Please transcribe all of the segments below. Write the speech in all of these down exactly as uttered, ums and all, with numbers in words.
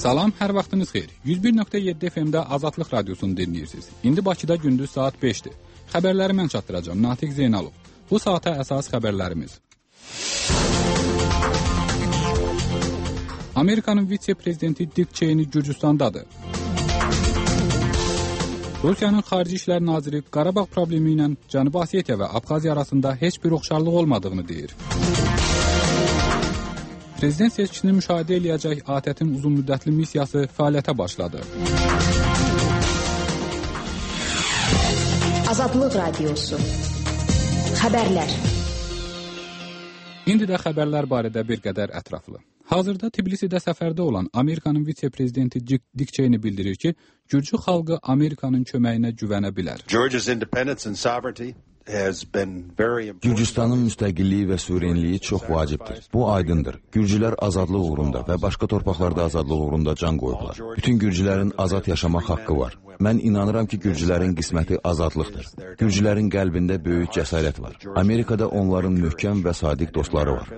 Salam, hər vaxtınız xeyir. yüz bir nöqtə yeddi F M-də Azadlıq Radiosunu dinləyirsiniz. İndi Bakıda gündüz saat beşdir. Xəbərləri mən çatdıracağım, Natiq Zeynalov. Bu saata əsas xəbərlərimiz. Amerikanın vitse-prezidenti Dick Cheney Gürcüstandadır. Rusiyanın Xarici İşlər Naziri Qarabağ problemi ilə Cənubi Osetiya və Abxaziya arasında heç bir oxşarlıq olmadığını deyir. Prezident seçkisini müşahidə eləyəcək A T Ə-tin uzunmüddətli missiyası fəaliyyətə başladı. Azadlıq Radiosu. Xəbərlər. İndi də xəbərlər barədə bir qədər ətraflı. Hazırda Tbilisidə səfərdə olan Amerikanın vitse-prezidenti Dick Cheney bildirir ki, Gürcü xalqı Amerikanın köməyinə güvənə bilər. Gürcüstanın müstəqilliyi və suverenliyi çox vacibdir. Bu aydındır. Gürcülər azadlıq uğrunda və başqa torpaqlarda azadlıq uğrunda can qoyublar. Bütün Gürcülərin azad yaşamaq haqqı var. Mən inanıram ki, Gürcülərin qisməti azadlıqdır. Gürcülərin qəlbində böyük cəsarət var. Amerikada onların möhkəm və sadiq dostları var.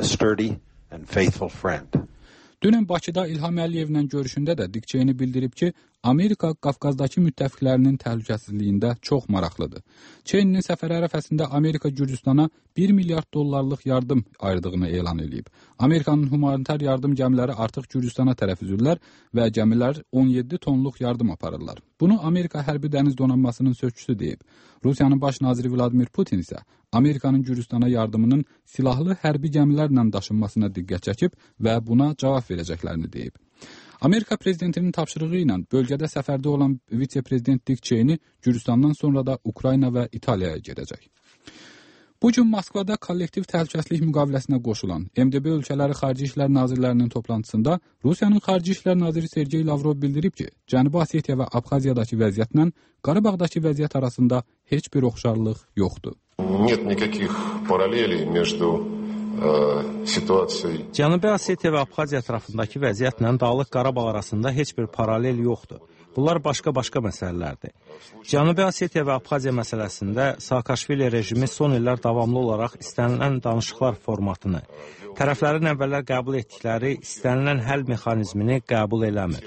Dünən Bakıda İlham Əliyevlə görüşündə də Dick Cheney bildirib ki, Amerika Qafqazdakı müttəfiqlərinin təhlükəsizliyində çox maraqlıdır. Cheney'nin səfəri ərəfəsində Amerika Gürcüstana bir milyard dollarlıq yardım ayırdığını elan edib. Amerikanın humanitar yardım gəmiləri artıq Gürcüstana tərəf üzürlər və gəmilər on yeddi tonluq yardım aparırlar. Bunu Amerika Hərbi Dəniz Donanmasının sözçüsü deyib. Rusiyanın baş naziri Vladimir Putin isə Amerikanın Gürcüstana yardımının silahlı hərbi gəmilərlə daşınmasına diqqət çəkib və buna cavab verəcəklərini deyib. Amerika prezidentinin tapşırığı ilə bölgədə səfərdə olan vitse-prezident Dick Cheney Gürcüstandan sonra da Ukrayna və İtaliyaya gedəcək. Bu gün Moskvada kollektiv təhlükəsizlik müqaviləsinə qoşulan M D B ölkələri Xarici İşlər Nazirlərinin toplantısında Rusiyanın Xarici İşlər Naziri Sergey Lavrov bildirib ki, Cənubi Osetiya və Abxaziyadakı vəziyyətlə Qarabağdakı vəziyyət arasında heç bir oxşarlıq yoxdur. Нет никаких параллелей между situasiyası. Cənubi Osetiya və Abxaziya ətrafındakı vəziyyətlə Dağlıq Qarabağ arasında heç bir paralel yoxdur. Bunlar başqa-başqa məsələlərdir. Cənubi Osetiya və Abxaziya məsələsində Saakashvili rejimi son illər davamlı olaraq istənilən danışıqlar formatını, tərəflərin əvvəllər qəbul etdikləri istənilən həll mexanizmini qəbul eləmir.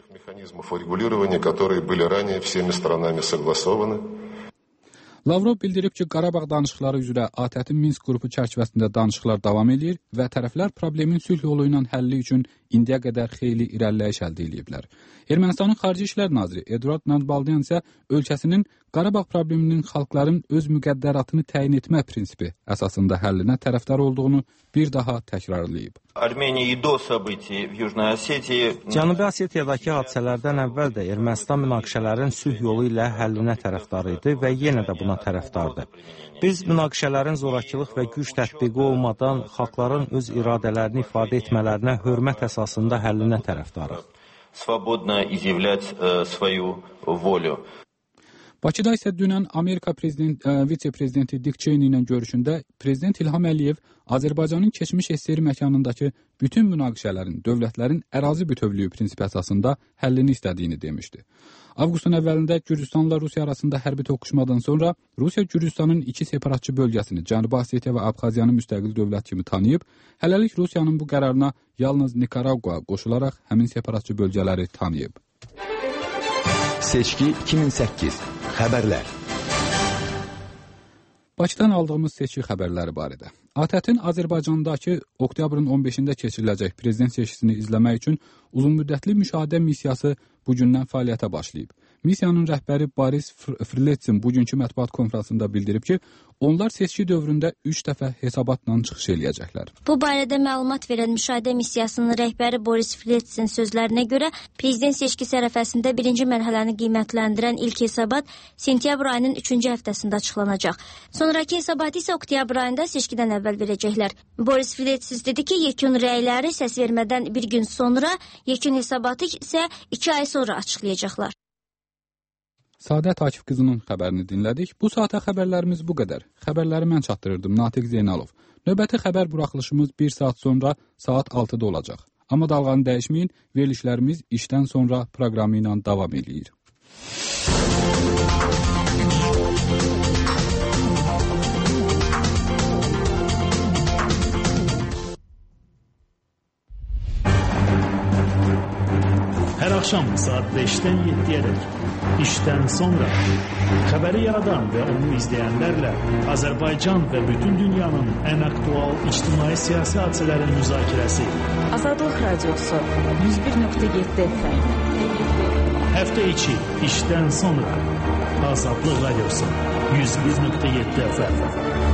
Lavrov bildirib ki, Qarabağ danışıqları üzrə A T Ə-tin Minsk qrupu çərçivəsində danışıqlar davam edir və tərəflər problemin sülh yolu ilə həlli üçün indiyə qədər xeyli irəliləyiş əldə ediblər. Ermənistanın Xarici İşlər Naziri Eduard Nadbaldian isə ölkəsinin Qarabağ probleminin xalqların öz müqəddəratını təyin etmə prinsipi əsasında həllinə tərəfdar olduğunu bir daha təkrarlayıb. Cənubi Osetiyadakı hadisələrdən əvvəl də Ermənistan münaqişələrin sülh yolu ilə həllinə tərəfdar idi və yenə də buna tərəfdardır. Biz münaqişələrin zorakılıq və güc tətbiqi olmadan xalqların öz iradələrini ifadə etmələrinə hörmət əsasında həllinə tərəfdarıq. Bakıda isə dünən Amerika prezident, ə, vitse-prezidenti Dick Cheney ilə görüşündə Prezident İlham Əliyev Azərbaycanın keçmiş S S R məkanındakı bütün münaqişələrin dövlətlərin ərazi bütövlüyü prinsipi əsasında həllini istədiyini demişdi. Avqustun əvvəlində Gürcüstanla Rusiya arasında hərbi toqquşmadan sonra Rusiya Gürcüstanın iki separatçı bölgəsini Cənubi Osetiya və Abxaziyanı müstəqil dövlət kimi tanıyıb, hələlik Rusiyanın bu qərarına yalnız Nikaragua qoşularaq həmin separatçı bölgələri tanıyıb. Seçki iki min səkkiz. Xəbərlər. Bakıdan aldığımız seçki xəbərləri barədə. A T Ə-tin Azərbaycandakı oktyabrın on beşində keçiriləcək prezident seçkisini izləmək üçün uzunmüddətli müşahidə missiyası bugündən fəaliyyətə başlayıb. Missiyanın rəhbəri Boris Frletsin bugünkü mətbuat konfransında bildirib ki, onlar seçki dövründə üç dəfə hesabatla çıxış eləyəcəklər. Bu barədə məlumat verən müşahidə missiyasının rəhbəri Boris Frletsin sözlərinə görə prezident seçkisi ərəfəsində birinci mərhələni qiymətləndirən ilk hesabat sentyabr ayının üçüncü həftəsində açıqlanacaq. Sonraki hesabatı isə oktyabr ayında seçkidən əvvəl verəcəklər. Boris Frletsin dedi ki, yekun rəyləri səs vermədən bir gün sonra, yekun hesabatı isə iki ay sonra açıqlayacaqlar. Sadət Akif qızının xəbərini dinlədik. Bu saata xəbərlərimiz bu qədər. Xəbərləri mən çatdırırdım, Natiq Zeynalov. Növbəti xəbər buraxılışımız bir saat sonra saat altıda olacaq. Amma dalğanı dəyişməyin, verilişlərimiz işdən sonra proqramı ilə davam edir. Axşam saat beşdən yeddiyə dək işdən sonra xəbəri yaradan və onu izləyənlərlə Azərbaycan və bütün dünyanın ən aktual ictimai siyasi hadisələrin müzakirəsi. Azadlıq Radiosu yüz bir nöqtə yeddi F M. Həftə içi işdən sonra Azadlıq Radiosu yüz bir nöqtə yeddi F M.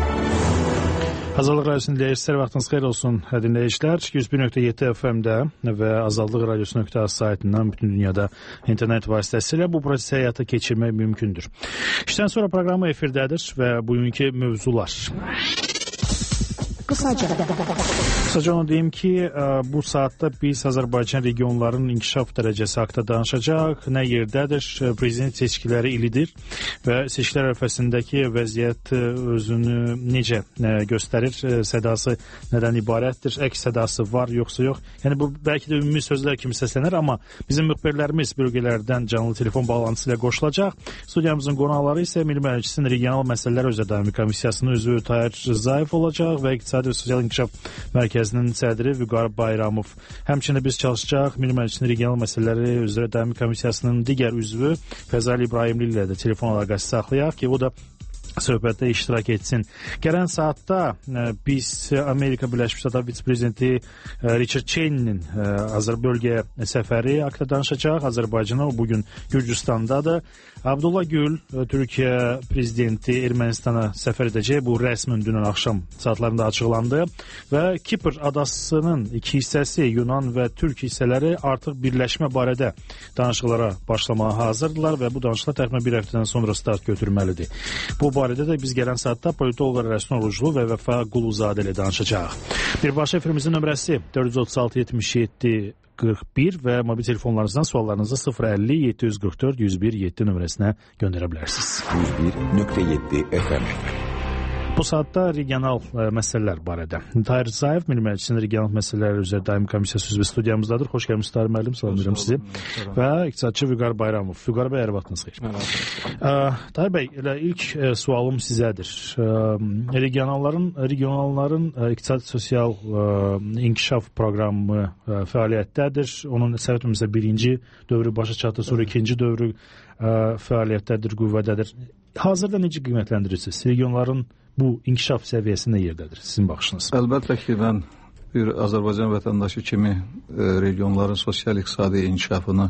Azadlıq Radiosu'nun dinləyicilər, vaxtınız xeyir olsun dinləyicilər. yüz bir nöqtə yeddi F M-də və Azadlıq Radiosu nöqtə az saytından bütün dünyada internet vasitəsilə bu prosesi həyata keçirmək mümkündür. İşdən sonra proqramı efirdədir və bugünkü mövzular. Qısaca. Qısaca onu deyim ki, bu saatda biz Azərbaycan regionlarının inkişaf dərəcəsi haqqında danışacaq. Nə yerdədir, prezident seçkiləri ilidir və seçkilər ərəfəsindəki vəziyyət özünü necə göstərir, sədası nədən ibarətdir, əks sədası var, yoxsa yox. Yəni bu bəlkə də ümumi sözlər kimi səslənər, amma bizim müxbirlərimiz bölgələrdən canlı telefon bağlantısı ilə qoşulacaq. Studiyamızın qonaqları isə Milli Məclisin Regional Məsələlər Üzrə Daimi Komissiyasının üzvü Tahir Rzayev olacaq və İqtisadi və Sosial İnkişaf Mərkəzinin sədri Vüqar Bayramov. Həmçinin biz çalışacaq Milli Məclisin Regional Məsələləri Üzrə Daimi Komissiyasının digər üzvü Fəzal İbrahimli ilə də telefon əlaqəsi saxlayaq ki, o da söhbətdə iştirak etsin. Gələn saatda biz Amerika Birləşmiş Ştatları vitse-prezidenti Richard Cheney'nin Azər bölgəyə səfəri haqqında danışacaq. Azərbaycana o bugün Gürcüstandadır. Abdullah Gül, Türkiyə prezidenti Ermənistana səfər edəcək. Bu rəsmən dünən axşam saatlarında açıqlandı və Kipr adasının iki hissəsi, Yunan və Türk hissələri artıq birləşmə barədə danışıqlara başlamağa hazırdılar və bu danışıqlar təxminən bir həftədən sonra start götürməlidir. Bu barədə də biz gələn saatda politoloqlar Rəsul Oruclu və Vəfa Quluzadə ilə danışacaq. Birbaşa efrimizin nömrəsi dörd yüz otuz altı yetmiş yeddi qırx bir və mobil telefonlarınızdan suallarınızı sıfır əlli yeddi yüz qırx dörd yüz bir yeddi nömrəsinə göndərə bilərsiniz. yüz bir nöqtə yeddi F M. Bu saatda regional ə, məsələlər barədə. Tahir Rzayev, Milli Məclisin Regional Məsələlər Üzrə Daimi Komissiyası üzvü studiyamızdadır. Xoş gəlmisiniz Tahir müəllim, salamlayıram sizi. Və iqtisadçı Vüqar Bayramov. Vüqar bəy, hər vaxtınız xeyir. Tahir bəy, elə ilk ə, sualım sizədir. Ə, regionalların, regionalların ə, iqtisadi sosial ə, inkişaf proqramı ə, fəaliyyətdədir. Onun səbəbimizdə birinci dövrü başa çatdı, sonra ikinci dövrü ə, fəaliyyətdədir, qüvvədədir. Hazırda necə qiymətləndirirsiniz? Regionların bu inkişaf səviyyəsi nə yerdədir sizin baxışınız? Əlbəttə ki, mən bir Azərbaycan vətəndaşı kimi e, regionların sosial-iqtisadi inkişafını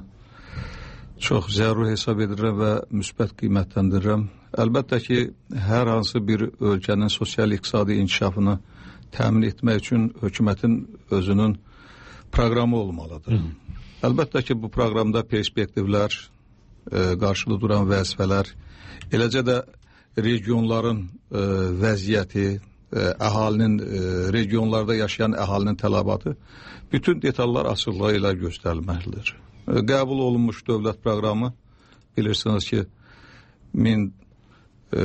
çox zəruri hesab edirəm və müsbət qiymətləndirirəm. Əlbəttə ki, hər hansı bir ölkənin sosial-iqtisadi inkişafını təmin etmək üçün hökumətin özünün proqramı olmalıdır. Hı. Əlbəttə ki, bu proqramda perspektivlər, e, qarşıda duran vəzifələr, eləcə də regionların e, vəziyyəti, e, əhalinin, e, regionlarda yaşayan əhalinin tələbatı bütün detallar açıqlığı ilə göstərilməlidir. E, qəbul olunmuş dövlət proqramı, bilirsiniz ki, min, e,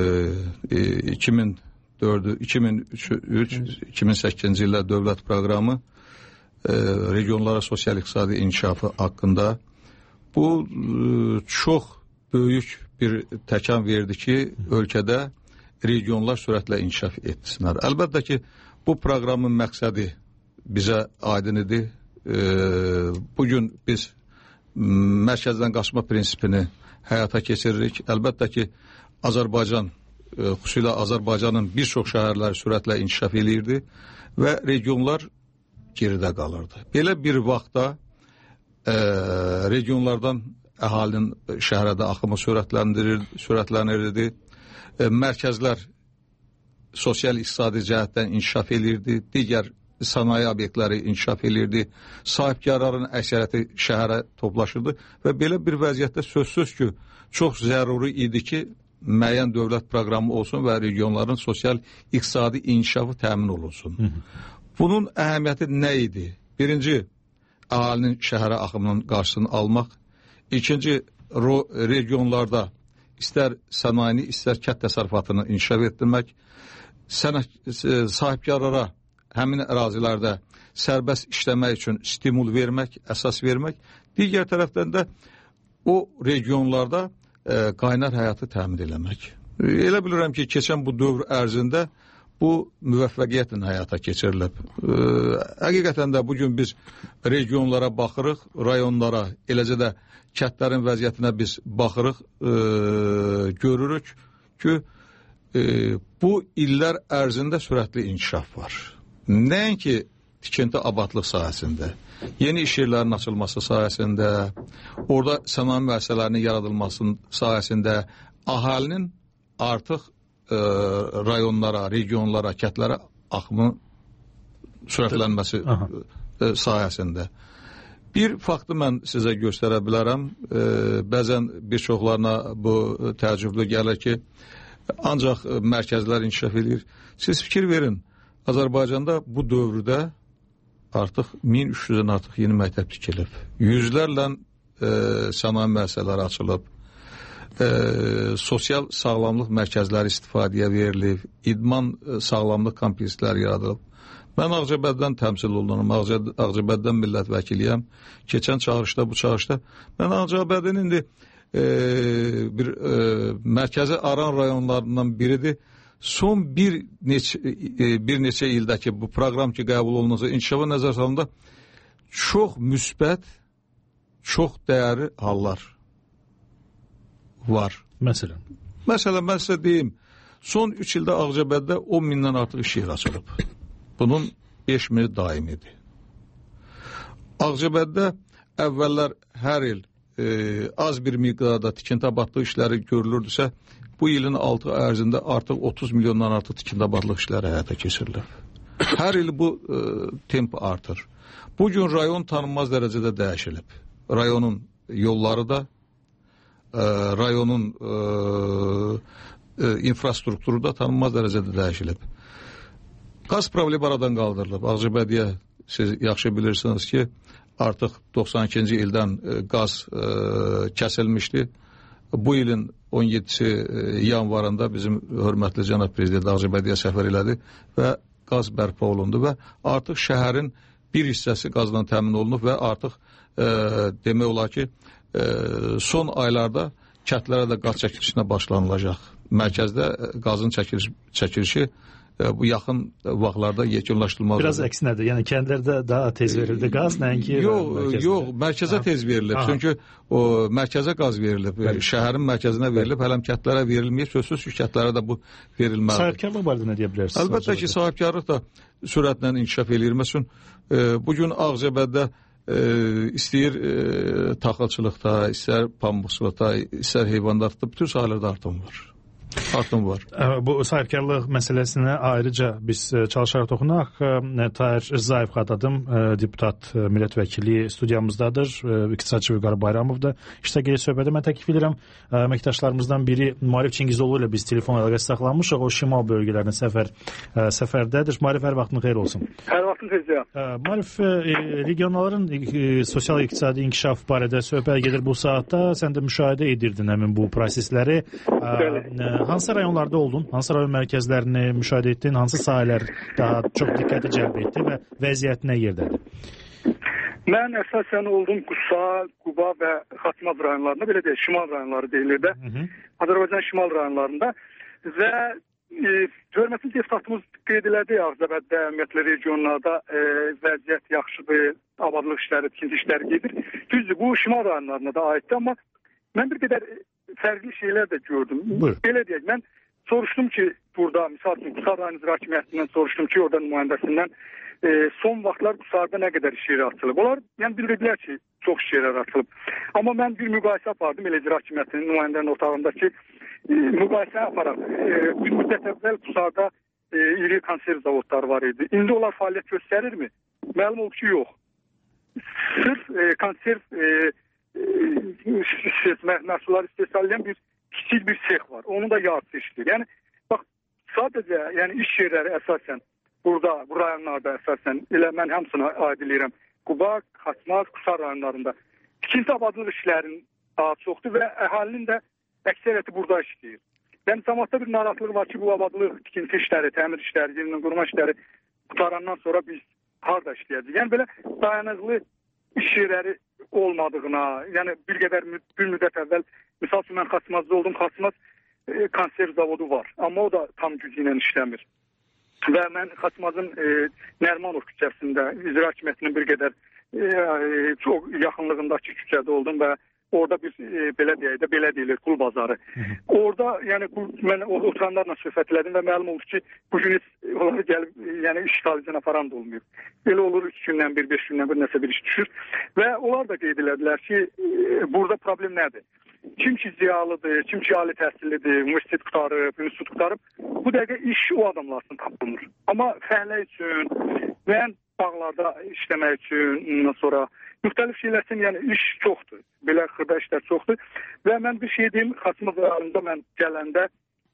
iki min dörd, iki min üç, iki min səkkizinci ildə dövlət proqramı e, regionlara sosial-iqtisadi inkişafı haqqında bu e, çox böyük bir təkan verdi ki, ölkədə regionlar sürətlə inkişaf etsinlər. Əlbəttə ki, bu proqramın məqsədi bizə aydın idi. E, bugün biz mərkəzdən qaçma prinsipini həyata keçiririk. Əlbəttə ki, Azərbaycan, e, xüsusilə Azərbaycanın bir çox şəhərləri sürətlə inkişaf edirdi və regionlar geridə qalırdı. Belə bir vaxtda e, regionlardan əhalinin şəhərdə axımı sürətləndirir, sürətlənirdi. E, mərkəzlər sosial-iqtisadi cəhətdən inkişaf edirdi, digər sənaye obyektləri inkişaf edirdi, sahibkarların əksəriyyəti şəhərə toplaşırdı və belə bir vəziyyətdə sözsüz ki, çox zəruri idi ki, müəyyən dövlət proqramı olsun və regionların sosial-iqtisadi inkişafı təmin olunsun. Hı -hı. Bunun əhəmiyyəti nə idi? Birinci, əhalinin şəhərə axımının qarşısını almaq. İkinci, regionlarda istər sənayini, istər kənd təsərrüfatını inkişaf etdirmək, sənət, sahibkarlara həmin ərazilərdə sərbəst işləmək üçün stimul vermək, əsas vermək, digər tərəfdən də o regionlarda e, qaynar həyatı təmin eləmək. Elə bilirəm ki, keçən bu dövr ərzində bu müvəffəqiyyətlə həyata keçirilib. E, həqiqətən də bugün biz regionlara baxırıq, rayonlara, eləcə də kəndlərin vəziyyətinə biz baxırıq, e, görürük ki, e, bu illər ərzində sürətli inkişaf var. Nəinki tikinti abadlıq sahəsində, yeni iş yerlərinin açılması sahəsində, orada sənaye müəssisələrinin yaradılması sahəsində əhalinin artıq e, rayonlara, regionlara, kəndlərə axımın sürətlənməsi e, sayəsində. Bir faktı mən sizə göstərə bilərəm. E, bəzən bir çoxlarına bu təəccüblü gəlir ki, ancaq mərkəzlər inkişaf edir. Siz fikir verin, Azərbaycanda bu dövrdə artıq min üç yüzdən artıq yeni məktəb tikilib. Yüzlərlə e, sənaye müəssisələri açılıb. E, sosial sağlamlıq mərkəzləri istifadəyə verilib. İdman e, sağlamlıq kompleksləri yaradılıb. Mən Ağcabəddən təmsil olunum. Ağcabəddən millət vəkiliyəm. Keçən çağırışda, bu çağırışda mən Ağcabədin indi e, bir e, mərkəzi aran rayonlarından biridir. Son bir neçə, bir neçə ildə ki, bu proqram ki, qəbul olunacaq, inkişafa nəzər salında çox müsbət, çox dəyərli hallar var. Məsələn? Məsələn, mən sizə deyim, son üç ildə Ağcabəddə on mindən artıq iş yeri açılıb. Bunun beş mini daimidir. Ağcabəddə əvvəllər hər il e, az bir miqdarda tikinti abadlıq işləri görülürdüsə, bu ilin altı ərzində artıq otuz milyondan artıq tikinti abadlıq işləri həyata keçirilir. Hər il bu e, temp artır. Bugün rayon tanınmaz dərəcədə dəyişilib. Rayonun yolları da, e, rayonun e, e, infrastrukturu da tanınmaz dərəcədə dəyişilib. Qaz problemi aradan qaldırılıb. Ağcabədiyə siz yaxşı bilirsiniz ki, artıq doxsan ikinci ildən e, qaz e, kəsilmişdi. Bu ilin on yeddisi yanvarında bizim hörmətli cənab prezident Ağcabədiyə səfər elədi və qaz bərpa olundu və artıq şəhərin bir hissəsi qazla təmin olunub və artıq e, demək olar ki, e, son aylarda kəndlərə də qaz çəkilişinə başlanılacaq. Mərkəzdə qazın çəkiliş, çəkilişi bu yaxın vaxtlarda yekunlaşdırılmalıdır. Biraz əksinədir. Yəni kəndlərdə daha tez verildi qaz, nəinki yox, mərkəzdə. Yox, mərkəzə tez verilib. Aha. Çünki o mərkəzə qaz verilib. Bəli. Şəhərin mərkəzinə verilib. Hələm kəndlərə verilməyib. Sözsüz ki, kəndlərə də bu verilməlidir. Sahibkarlıq barədə nə deyə bilərsiniz? Əlbəttə ki, sahibkarlıq da sürətlə inkişaf eləyir. Məsələn, bugün Ağcabəddə e, istəyir e, taxılçılıqda, istər pambıqçılıqda, istər heyvandarlıqda bütün sahələrdə artım var. Artım var. Bu sahibkarlıq məsələsinə ayrıca biz çalışaraq toxunaq. Tahir Rzayev xatadım, deputat millət vəkili studiyamızdadır. İqtisadçı Vüqar Bayramov da iştirak edir söhbətə. Mən təklif edirəm, əməkdaşlarımızdan biri Maarif Çingizoğlu ilə biz telefon əlaqəsi saxlanmışıq. O şimal bölgələrinə səfər səfərdədir. Maarif, hər vaxtın xeyir olsun. Hər vaxtın xeyir. Maarif, regionların sosial-iqtisadi inkişaf barədə söhbət gedir bu saatda. Sən də müşahidə edirdin həmin bu prosesləri. Hansı rayonlarda oldun? Hansı rayon mərkəzlərini müşahidə etdin? Hansı sahələr daha çox diqqəti cəlb etdi və vəziyyət nə yerdədir? Mən əsasən oldum Qusa, Quba və Xaçmaz rayonlarında, belə deyək, şimal rayonları deyilir də. Azərbaycan şimal rayonlarında və e, hörmətli deputatımız qeyd elədi, Ağcabəddə, ümumiyyətlə regionlarda e, vəziyyət yaxşıdır, abadlıq işləri, tikinti işləri gedir. Düzdür, bu şimal rayonlarına da aiddir, amma mən bir qədər fərqli şeylər də gördüm. Buyur. Belə deyək, mən soruşdum ki, burada, misal üçün, Qusa rayon icra hakimiyyətindən soruşdum ki, orada nümayəndəsindən e, son vaxtlar Qusarda nə qədər iş yeri açılıb. Onlar yəni bildirdilər ki, çox iş yerlər açılıb. Amma mən bir müqayisə apardım, elə icra hakimiyyətinin nümayəndənin otağındakı e, müqayisə aparaq. E, bir müddət əvvəl Qusarda e, iri konserv zavodları var idi. İndi onlar fəaliyyət göstərirmi? Məlum olub ki, yox. Sırf e, konserv e, məhsullar istehsal bir kiçik bir sex var. Onun da yarısı işləyir. Yəni bax sadəcə yəni iş yerləri əsasən burada bu rayonlarda əsasən elə mən hamısına aid edirəm. Quba, Xaçmaz, Qusa rayonlarında tikinti abadlıq işlərinin daha çoxdur və əhalinin də əksəriyyəti burada işləyir. Yəni cəmiyyətdə bir narahatlıq var ki, bu abadlıq, tikinti işləri, təmir işləri, yenidən qurma işləri qutarandan sonra biz harda işləyəcəyik? Yəni belə dayanıqlı iş yerləri olmadığına, yəni bir qədər bir müddət əvvəl, misal üçün mən Xaçmazda oldum, Xaçmaz e, konserv zavodu var, amma o da tam gücü ilə işləmir. və mən Xaçmazın e, Nərmanov küçəsində icra hakimiyyətinin bir qədər e, e, çox yaxınlığındakı küçədə oldum və orada bir e, belə deyək də belə deyilir qul bazarı. Orada yəni qul, mən oturanlarla söhbət elədim və məlum oldu ki, bu gün onları gəlib e, yəni iş talicini aparan da olmuyor. Elə olur üç gündən bir, beş gündən bir nəsə bir iş düşür və onlar da qeyd elədilər ki, e, burada problem nədir? Kim ki ziyalıdır, kim ki ali təhsillidir, universitet qutarıb, institut qutarıb, bu dəqiqə iş o adamlardan tapılmır. Amma fəhlə üçün, müəyyən bağlarda işləmək üçün, ondan sonra müxtəlif şeylər üçün, yəni iş çoxdur. Belə xırda işlər çoxdur. Və mən bir şey deyim, Xaçmaz rayonunda mən gələndə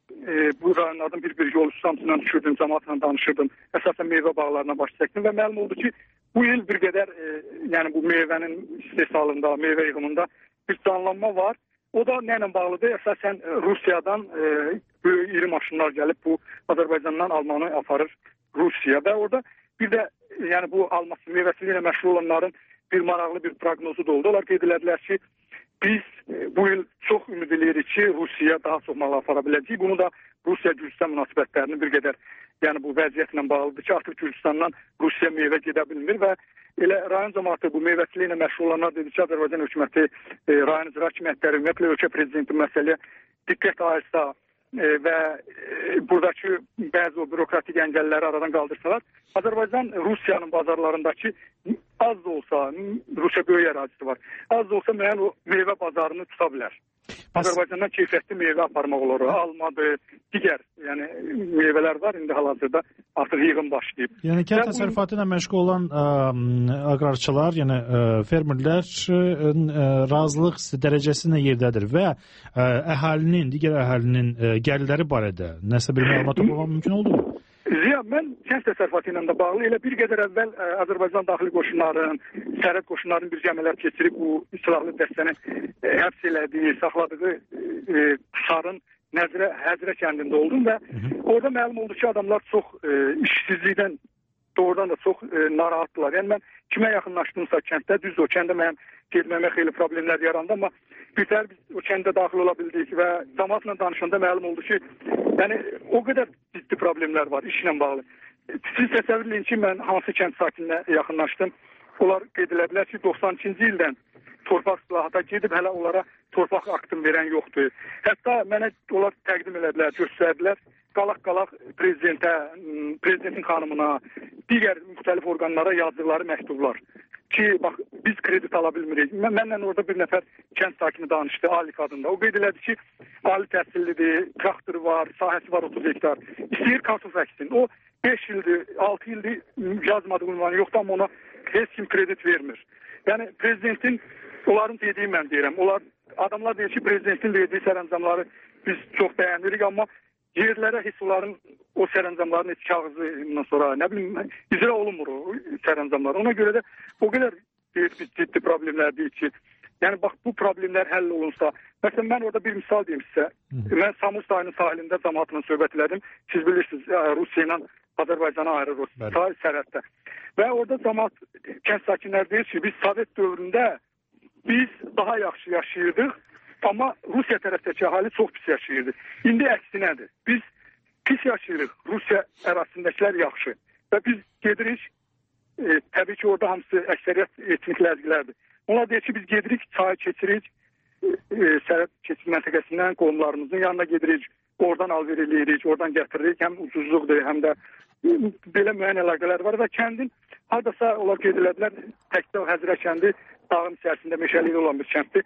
e, bu rayonlardan bir-bir yol üstü düşürdüm, cəmaatla danışırdım. Əsasən meyvə bağlarına baş çəkdim və məlum oldu ki, bu il bir qədər e, yəni bu meyvənin istehsalında, meyvə yığımında bir canlanma var. O da nə ilə bağlıdır? Əsasən Rusiyadan e, böyük iri maşınlar gəlib bu Azərbaycandan almanı aparır Rusiya və orada bir də yəni bu alması meyvəsilə ilə məşğul olanların bir maraqlı bir proqnozu da oldu. Onlar qeyd elədilər ki, biz e, bu il çox ümid edirik ki, Rusiya daha çox mal apara biləcək. Bunu da Rusiya-Gürcistan münasibətlərinin bir qədər yəni bu vəziyyətlə bağlıdır ki, artıq Gürcistandan Rusiya meyvə gedə bilmir və elə rayon cəmaatı bu meyvəçiliklə məşğul olanlar dedi ki, Azərbaycan hökuməti, e, rayon icra hakimiyyətləri, ümumiyyətlə ölkə prezidenti məsələyə diqqət ayırsa e, və e, buradakı bəzi o bürokratik əngəlləri aradan qaldırsalar, Azərbaycan Rusiyanın bazarlarındakı az da olsa, Rusiya böyük ərazisi var, az da olsa müəyyən o meyvə bazarını tuta bilər. Azərbaycandan keyfiyyətli meyvə aparmaq olur, almadır, digər yəni meyvələr var, indi hal-hazırda artıq yığım başlayıb. Yəni kənd təsərrüfatı ilə məşğul olan ə, aqrarçılar, yəni ə, fermerlərin razılıq dərəcəsi nə yerdədir və ə, əhalinin, digər əhalinin ə, gəlirləri barədə nəsə bir məlumat toplamaq mümkün oldu mu? Ziya, mən kənd təsərrüfatı ilə də bağlı elə bir qədər əvvəl ə, Azərbaycan daxili qoşunların, sərhəd qoşunların bir cəmələr keçirib bu silahlı dəstəni ə, həbs elədiyi, saxladığı ə, Sarın Nəzrə, Həzrə kəndində oldum və orada məlum oldu ki, adamlar çox ə, işsizlikdən doğrudan da çox ə, narahatdılar. Yəni mən kimə yaxınlaşdımsa kənddə, düz o kəndə mənim getməmə xeyli problemlər yarandı, amma birtəhər biz o kəndə daxil ola bildik və cəmaatla danışanda məlum oldu ki, yəni o qədər ciddi problemlər var işlə bağlı. Siz təsəvvür edin ki, mən hansı kənd sakininə yaxınlaşdım. Onlar qeyd elədilər ki, doxsan ikinci ildən torpaq islahata gedib, hələ onlara torpaq aktını verən yoxdur. Hətta mənə onlar təqdim elədilər, göstərdilər. Qalaq-qalaq prezidentə, prezidentin xanımına, digər müxtəlif orqanlara yazdıqları məktublar ki, bax, biz kredit ala bilmirik. Mən, mənlə orada bir nəfər kənd sakini danışdı, Ali qadında. O qeyd elədi ki, ali təhsillidir, traktoru var, sahəsi var otuz hektar. İstəyir kartof əksin. O beş ildir, altı ildir yazmadığı ünvanı yoxdur, amma ona heç kim kredit vermir. Yəni prezidentin, onların dediyi mən deyirəm, onlar adamlar deyir ki, prezidentin verdiyi sərəncamları biz çox bəyənirik, amma yerlərə heç onların o sərəncamların heç kağızından sonra nə bilim icra olunmur o sərəncamlar. Ona görə də o qədər ciddi problemlər deyil ki, yəni bax bu problemlər həll olunsa, məsələn mən orada bir misal deyim sizə. Mən Samur sahilinin sahilində cəmaatla söhbət elədim. Siz bilirsiniz, Rusiya ilə Azərbaycana ayrı sahil sərhəddə. Və orada cəmaat kənd sakinləri deyir ki, biz Sovet dövründə biz daha yaxşı yaşayırdıq. Amma Rusiya tərəfdəki əhali çox pis yaşayırdı. İndi əksinədir. Biz pis yaşayırıq. Rusiya ərazisindəkilər yaxşı. Və biz gedirik, e, təbii ki, orada hamısı əksəriyyət etnik ləzgilərdir. Onlar deyir ki, biz gedirik, çayı keçirik, e, sərhəd keçid məntəqəsindən qonumlarımızın yanına gedirik, oradan alver eləyirik, oradan gətiririk. Həm ucuzluqdur, həm də e, belə müəyyən əlaqələr var və kəndin hardasa onlar qeyd elədilər, təkdə Həzrə kəndi dağın içərisində meşəlikdə olan bir kənddir.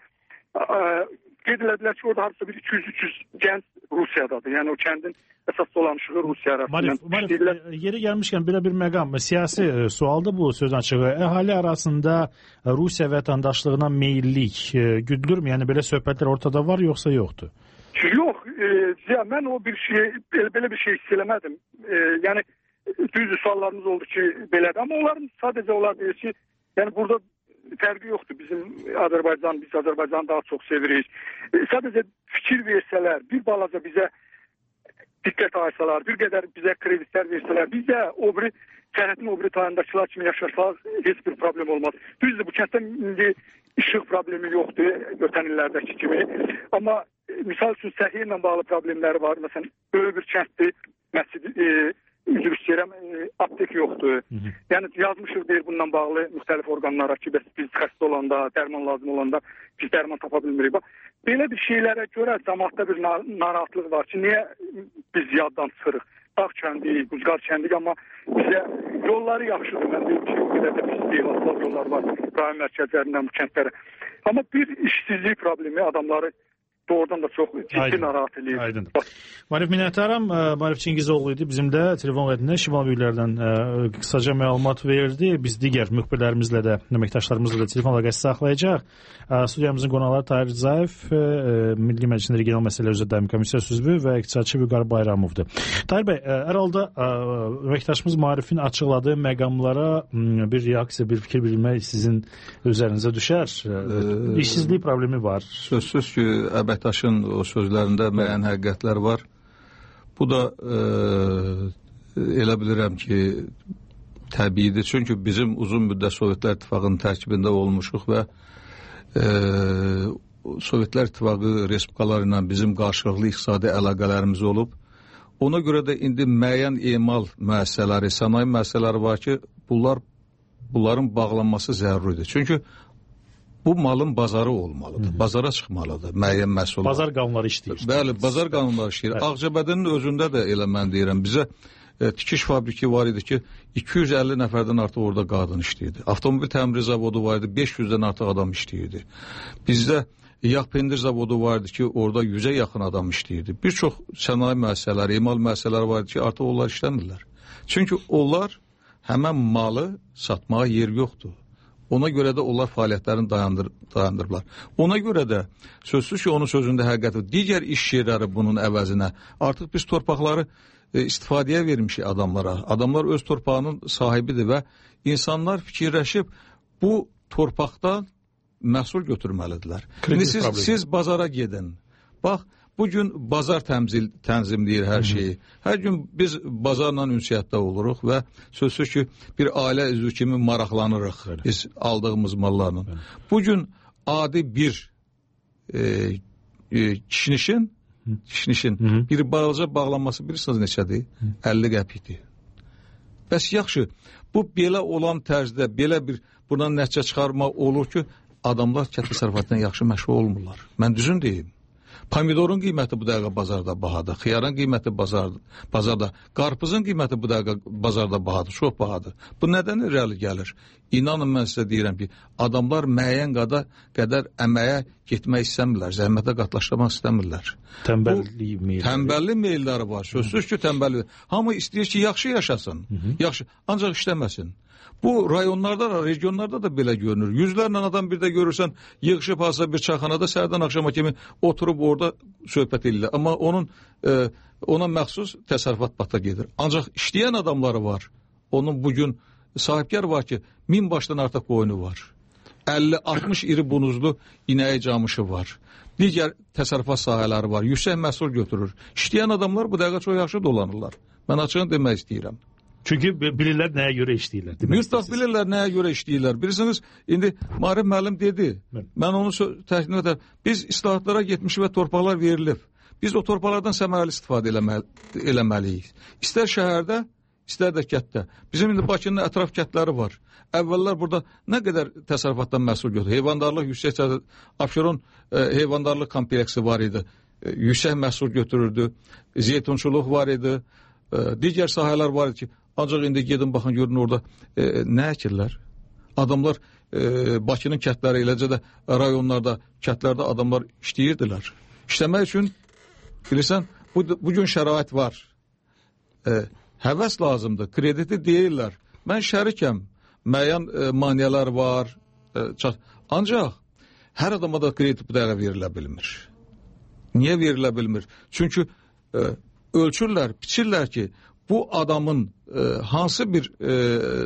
Qeyd elədilər ki, orada hardasa bir iki yüz üç yüz gənc Rusiyadadır. Yəni o kəndin əsas dolanışığı Rusiya arasından. Marif, Marif, yeri gəlmişkən belə bir məqam, siyasi e, sualdır bu söz açığı. Əhali arasında Rusiya vətəndaşlığına meyillik e, güdülürmü? Yəni belə söhbətlər ortada var, yoxsa yoxdur? Yox, e, ya mən o bir şey, belə bir şey hiss eləmədim. E, yəni düz suallarımız oldu ki, belədir. Amma onların sadəcə onlar deyir ki, yəni burada fərqi yoxdur. Bizim Azərbaycan, biz Azərbaycanı daha çox sevirik. E, sadəcə fikir versələr, bir balaca bizə diqqət ayırsalar, bir qədər bizə kreditlər versələr, biz də o biri sərhədin o biri tayındakılar kimi yaşarsak heç bir problem olmaz. Düzdür, bu kənddə indi işıq problemi yoxdur, ötən illərdəki kimi. Amma e, misal üçün səhiyyə ilə bağlı problemləri var. Məsələn, böyük bir kənddir, məscid, e, üzr istəyirəm, e, aptek yoxdur. Hı -hı. Yəni yazmışıq deyir bununla bağlı müxtəlif orqanlara ki, bəs biz xəstə olanda, dərman lazım olanda biz dərman tapa bilmirik. Bax, belə bir şeylərə görə cəmaətdə bir narahatlıq var ki, niyə biz yaddan çıxırıq? Dağ kəndi, Quzqar kəndi, amma bizə yolları yaxşıdır. Mən deyim ki, o qədər də pis deyil, asfalt yollar var rayon mərkəzlərindən bu kəndlərə. Amma bir işsizlik problemi adamları doğrudan da çox ciddi narahat edir. Aydındır. Marif minnətdaram. Marif Çingizoğlu idi bizimlə telefon xəttində Şimal Büyüklərdən qısaca məlumat verdi. Biz digər müxbirlərimizlə də, əməkdaşlarımızla da telefon əlaqəsi saxlayacaq. Studiyamızın qonaqları Tahir Rzayev, Milli Məclisin Regional Məsələlər üzrə Daimi Komissiya üzvü və iqtisadçı Vüqar Bayramovdur. Tahir bəy, hər halda əməkdaşımız Marifin açıqladığı məqamlara bir reaksiya, bir fikir bilmək sizin üzərinizə düşər. İşsizlik problemi var. Sözsüz ki, əməkdaşın o sözlərində müəyyən həqiqətlər var. Bu da e, elə bilirəm ki, təbiidir. Çünki bizim uzun müddət Sovetlər İttifaqının tərkibində olmuşuq və e, Sovetlər İttifaqı respublikaları ilə bizim qarşılıqlı iqtisadi əlaqələrimiz olub. Ona görə də indi müəyyən emal müəssisələri, sənaye müəssisələri var ki, bunlar bunların bağlanması zəruridir. Çünki bu malın bazarı olmalıdır. Hı -hı. Bazara çıxmalıdır. Müəyyən məhsullar. Bazar qanunları işləyir. Bəli, bazar qanunları işləyir. Evet. Ağcabədinin özündə də elə mən deyirəm. Bizə e, tikiş fabriki var idi ki, iki yüz əlli nəfərdən artıq orada qadın işləyirdi. Avtomobil təmiri zavodu var idi, beş yüzdən artıq adam işləyirdi. Bizdə yağ pendir zavodu var idi ki, orada yüzə yaxın adam işləyirdi. Bir çox sənaye müəssisələri, emal müəssisələri var idi ki, artıq onlar işləmirlər. Çünki onlar həmən malı satmağa yer yoxdur. Ona görə də onlar fəaliyyətlərini dayandır, dayandırırlar. Ona görə də sözsüz ki, onun sözündə həqiqət var. Digər iş yerləri bunun əvəzinə artıq biz torpaqları e, istifadəyə vermişik adamlara. Adamlar öz torpağının sahibidir və insanlar fikirləşib bu torpaqdan məhsul götürməlidirlər. İndi siz, siz bazara gedin. Bax, bugün bazar təmzil, tənzimləyir hər şeyi. Hər gün biz bazarla ünsiyyətdə oluruq və sözsüz ki, bir ailə üzvü kimi maraqlanırıq biz aldığımız mallarla. Bugün adi bir e, e, kişnişin, kişnişin bir balaca bağlanması bilirsiniz neçədir? əlli qəpikdir. Bəs yaxşı, bu belə olan tərzdə, belə bir buradan nəticə çıxarma olur ki, adamlar kənd təsərrüfatından yaxşı məşğul olmurlar. Mən düzün deyim. Pomidorun qiyməti bu dəqiqə bazarda bahadır. Xiyarın qiyməti bazarda, bazarda. Qarpızın qiyməti bu dəqiqə bazarda bahadır, çox bahadır. Bu nədən irəli gəlir? İnanın mən sizə deyirəm ki, adamlar müəyyən qədər, qədər əməyə getmək istəmirlər, zəhmətə qatlaşdırmaq istəmirlər. Tənbəllik meyilləri. Tənbəllik meyilləri var. Sözsüz ki, tənbəllik. Hamı istəyir ki, yaxşı yaşasın. Hı -hı. Yaxşı, ancaq işləməsin. Bu rayonlarda da, regionlarda da belə görünür. Yüzlərlə adam bir də görürsən, yığışıb alsa bir çayxanada səhərdən axşama kimi oturub orada söhbət edirlər. Amma onun e, ona məxsus təsərrüfat batda gedir. Ancaq işləyən adamları var. Onun bugün sahibkar var ki, min başdan artıq qoyunu var. əlli altmış iri bunuzlu inəyi camışı var. Digər təsərrüfat sahələri var. Yüksək məhsul götürür. İşləyən adamlar bu dəqiqə çox yaxşı dolanırlar. Mən açığını demək istəyirəm. Çünki bilirlər nəyə görə işləyirlər. Mütləq bilirlər nəyə görə işləyirlər. Bilirsiniz, indi Marif müəllim dedi, Mən, mən onu təhdid edərəm. Biz islahatlara getmişik və torpaqlar verilib. Biz o torpaqlardan səmərəli istifadə eləməli, eləməliyik. İstər şəhərdə, istər də kətdə. Bizim indi Bakının ətraf kətləri var. Əvvəllər burada nə qədər təsərrüfatdan məhsul götürür. Heyvandarlıq yüksək, Abşeron e, heyvandarlıq kompleksi var idi. E, yüksək məhsul götürürdü. Zeytunçuluq var idi. E, digər sahələr var idi ki, ancaq indi gedin baxın görün orada e, nə əkirlər? Adamlar e, Bakının kətləri, eləcə də rayonlarda, kətlərdə adamlar işləyirdilər. İşləmək üçün bilirsən, bu, bugün şərait var. E, həvəs lazımdır, krediti deyirlər. Mən şərikəm, müəyyən e, maniyalar var. E, çat... Ancaq hər adama da kredit bu dəqiqə verilə bilmir. Niyə verilə bilmir? Çünki e, ölçürlər, biçirlər ki, bu adamın hansı bir e,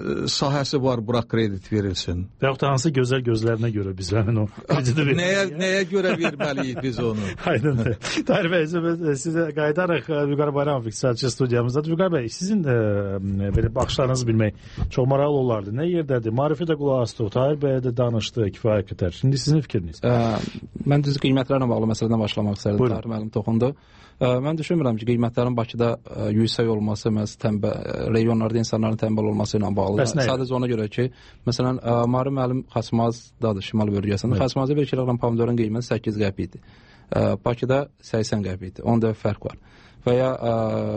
sahəsi var bura kredit verilsin? Və yaxud da hansı gözəl gözlərinə görə biz həmin o krediti veririk? Nəyə, nəyə görə verməliyik biz onu? Aydındır. Tahir bəy, sizə qayıdaraq Vüqar Bayramov iqtisadçı studiyamızdadır. Vüqar bəy, sizin e, belə baxışlarınızı bilmək çox maraqlı olardı. Nə yerdədir? Marifi də qulaq asdıq, Tahir bəyə də danışdı kifayət qədər. Şimdi sizin fikriniz? Ə, mən düz qiymətlərlə bağlı məsələdən başlamaq istərdim. Tahir müəllim toxundu. Ə, mən düşünmürəm ki, qiymətlərin Bakıda ə, yüksək olması, məhz tənbəl, reyonlarda insanların tənbəl olması ilə bağlıdır. Sadəcə ona görə ki, məsələn, ə, Mari müəllim Xaçmazdadır, Şimal bölgəsində. Xaçmazda bir kiloqram pomidorun qiyməti səkkiz qəpik idi. Ə, Bakıda səksən qəpik idi. on dəfə fərq var. Və ya ə,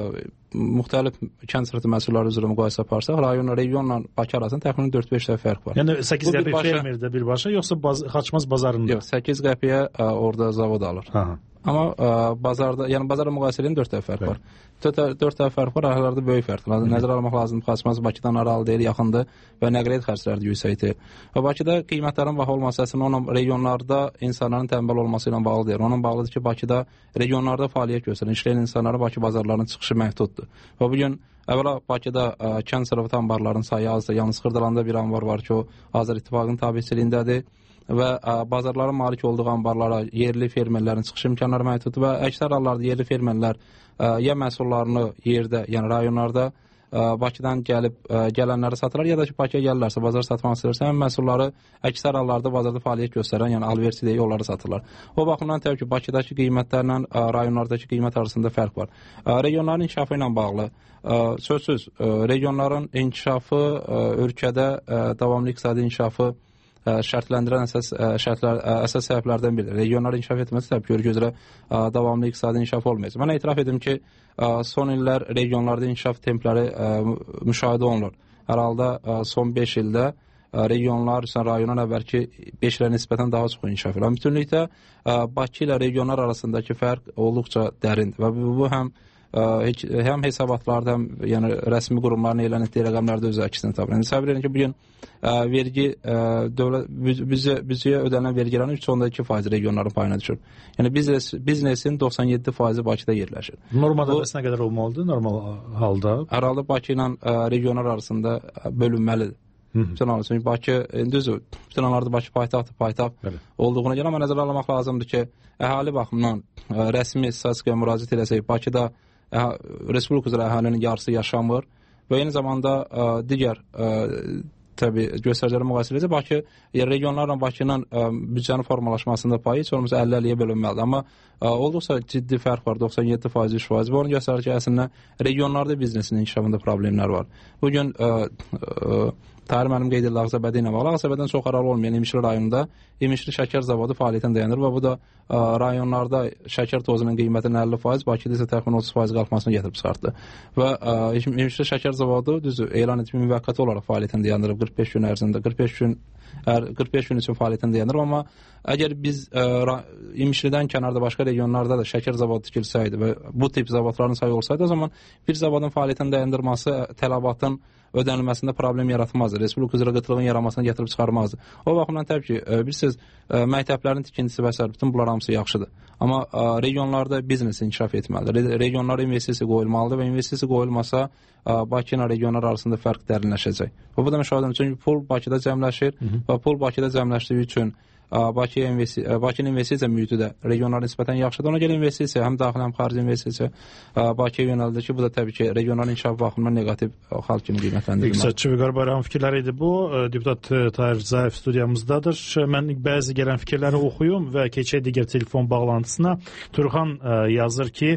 müxtəlif kənd sırtı məhsulları üzrə müqayisə aparsaq, rayon, regionla Bakı arasında təxminən dörd-beş dəfə fərq var. Yəni səkkiz qəpik fermerdə birbaşa, yoxsa baz, Xaçmaz bazarında? Yox, səkkiz qəpiyə ə, orada zavod alır. Aha. Amma ə, bazarda, yəni bazarla müqayisə edin dörd dəfə fərq var. dörd dəfə fərq var, aralarda böyük fərq var. Nəzərə almaq lazımdır. Xaçmaz Bakıdan aralı deyil, yaxındır və nəqliyyat xərcləri də yüksəkdir. Və Bakıda qiymətlərin baha olması əslində onun regionlarda insanların tənbəl olması ilə bağlı deyil. Onun bağlıdır ki, Bakıda regionlarda fəaliyyət göstərən, işləyən insanlara Bakı bazarlarının çıxışı məhduddur. Və bu gün əvvəla Bakıda ə, kənd sərvət anbarlarının sayı azdır. Yalnız Xırdalanda bir anbar var ki, o Azər İttifaqının tabiçiliyindədir. Və ə, bazarların malik olduğu anbarlara yerli fermerlərin çıxış imkanları məhduddur və əksər hallarda yerli fermerlər ə, ya məhsullarını yerdə, yəni rayonlarda ə, Bakıdan gəlib ə, gələnləri satırlar, ya da ki, Bakıya gəlirlərsə, bazar satmaq istəyirsə, həmin məhsulları əksər hallarda bazarda fəaliyyət göstərən, yəni alversi deyə yolları satırlar. O baxımdan təbii ki, Bakıdakı qiymətlərlə ə, rayonlardakı qiymət arasında fərq var. Ə, regionların inkişafı ilə bağlı ə, sözsüz ə, regionların inkişafı ə, ölkədə ə, davamlı iqtisadi inkişafı şərtləndirən əsas şərtlər, əsas səbəblərdən biridir. Regionlar inkişaf etməsi təbii ki, ölkə üzrə davamlı iqtisadi inkişaf olmayacaq. Mən etiraf edim ki, son illər regionlarda inkişaf templəri müşahidə olunur. Hər halda son beş ildə regionlar, rayondan əvvəlki beş ilə nisbətən daha çox inkişaf edir. Bütünlükdə Bakı ilə regionlar arasındakı fərq olduqca dərindir və bu, bu həm Heç, həm hesabatlarda, həm yəni rəsmi qurumların elan etdiyi rəqəmlərdə öz əksini tapır. Yəni, səbir edin ki, bugün ə, vergi, ə, dövlət, büzə, büzəyə ödənilən vergilərin üç nöqtə iki faizi regionların payına düşür. Yəni, biznes, biznesin doxsan yeddi faizi Bakıda yerləşir. Normada bəs nə qədər olmalıdır, normal halda? Hər halda Bakı ilə ə, regionlar arasında bölünməlidir. Bütün halda, çünki Bakı, düzdür, bütün hallarda Bakı paytaxtdır, paytaxt evet. olduğuna görə, amma nəzərə almaq lazımdır ki, əhali baxımından ə, rəsmi statistikaya müraciət eləsək, Bakıda Ə, Respublika üzrə əhalinin yarısı yaşamır və eyni zamanda ə, digər ə, təbii göstəriciləri müqayisə edəcək. Bakı, yəni regionlarla Bakının ə, büdcənin formalaşmasında payı heç olmasa əlli əlliyə bölünməlidir. Amma ə, olduqca ciddi fərq var, doxsan yeddi faiz, üç faiz. Bu onu göstərir ki, əslində regionlarda biznesin inkişafında problemlər var. Bugün ə, ə, Tahir müəllim qeyd edildi Ağcabədi ilə bağlı. Ağcabədən çox aralı olmayan İmişli rayonunda İmişli şəkər zavodu fəaliyyətini dayanır və bu da ə, rayonlarda şəkər tozunun qiymətinin əlli faiz, Bakıda isə təxminən otuz faiz qalxmasını gətirib çıxartdı. Və ə, İmişli şəkər zavodu düzdür, elan etmiş müvəqqəti olaraq fəaliyyətini dayandırıb qırx beş gün ərzində, qırx beş gün qırx beş gün üçün fəaliyyətini dayandırıb, amma əgər biz ə, İmişlidən kənarda başqa regionlarda da şəkər zavodu tikilsəydi və bu tip zavodların sayı olsaydı, o zaman bir zavodun fəaliyyətini dayandırması tələbatın ödənilməsində problem yaratmazdı. Respublika üzrə qıtlığın yaranmasına gətirib çıxarmazdı. O baxımdan təbii ki, bilirsiniz, məktəblərin tikintisi və s. bütün bunlar hamısı yaxşıdır. Amma regionlarda biznes inkişaf etməlidir. Regionlara investisiya qoyulmalıdır və investisiya qoyulmasa Bakı ilə regionlar arasında fərq dərinləşəcək. Və bu da müşahidə çünki pul Bakıda cəmləşir Hı -hı. və pul Bakıda cəmləşdiyi üçün Bakıya investisiya, Bakının investisiya mühiti də regionlara nisbətən yaxşıdır. Ona görə investisiya, həm daxili, həm xarici investisiya Bakıya yönəldir ki, bu da təbii ki, regionların inkişaf baxımından neqativ xalq kimi qiymətləndirilməlidir. İqtisadçı Vüqar Bayramov fikirləri idi bu. Deputat Tahir Zayev studiyamızdadır. Mən bəzi gələn fikirləri oxuyum və keçək digər telefon bağlantısına. Turxan yazır ki,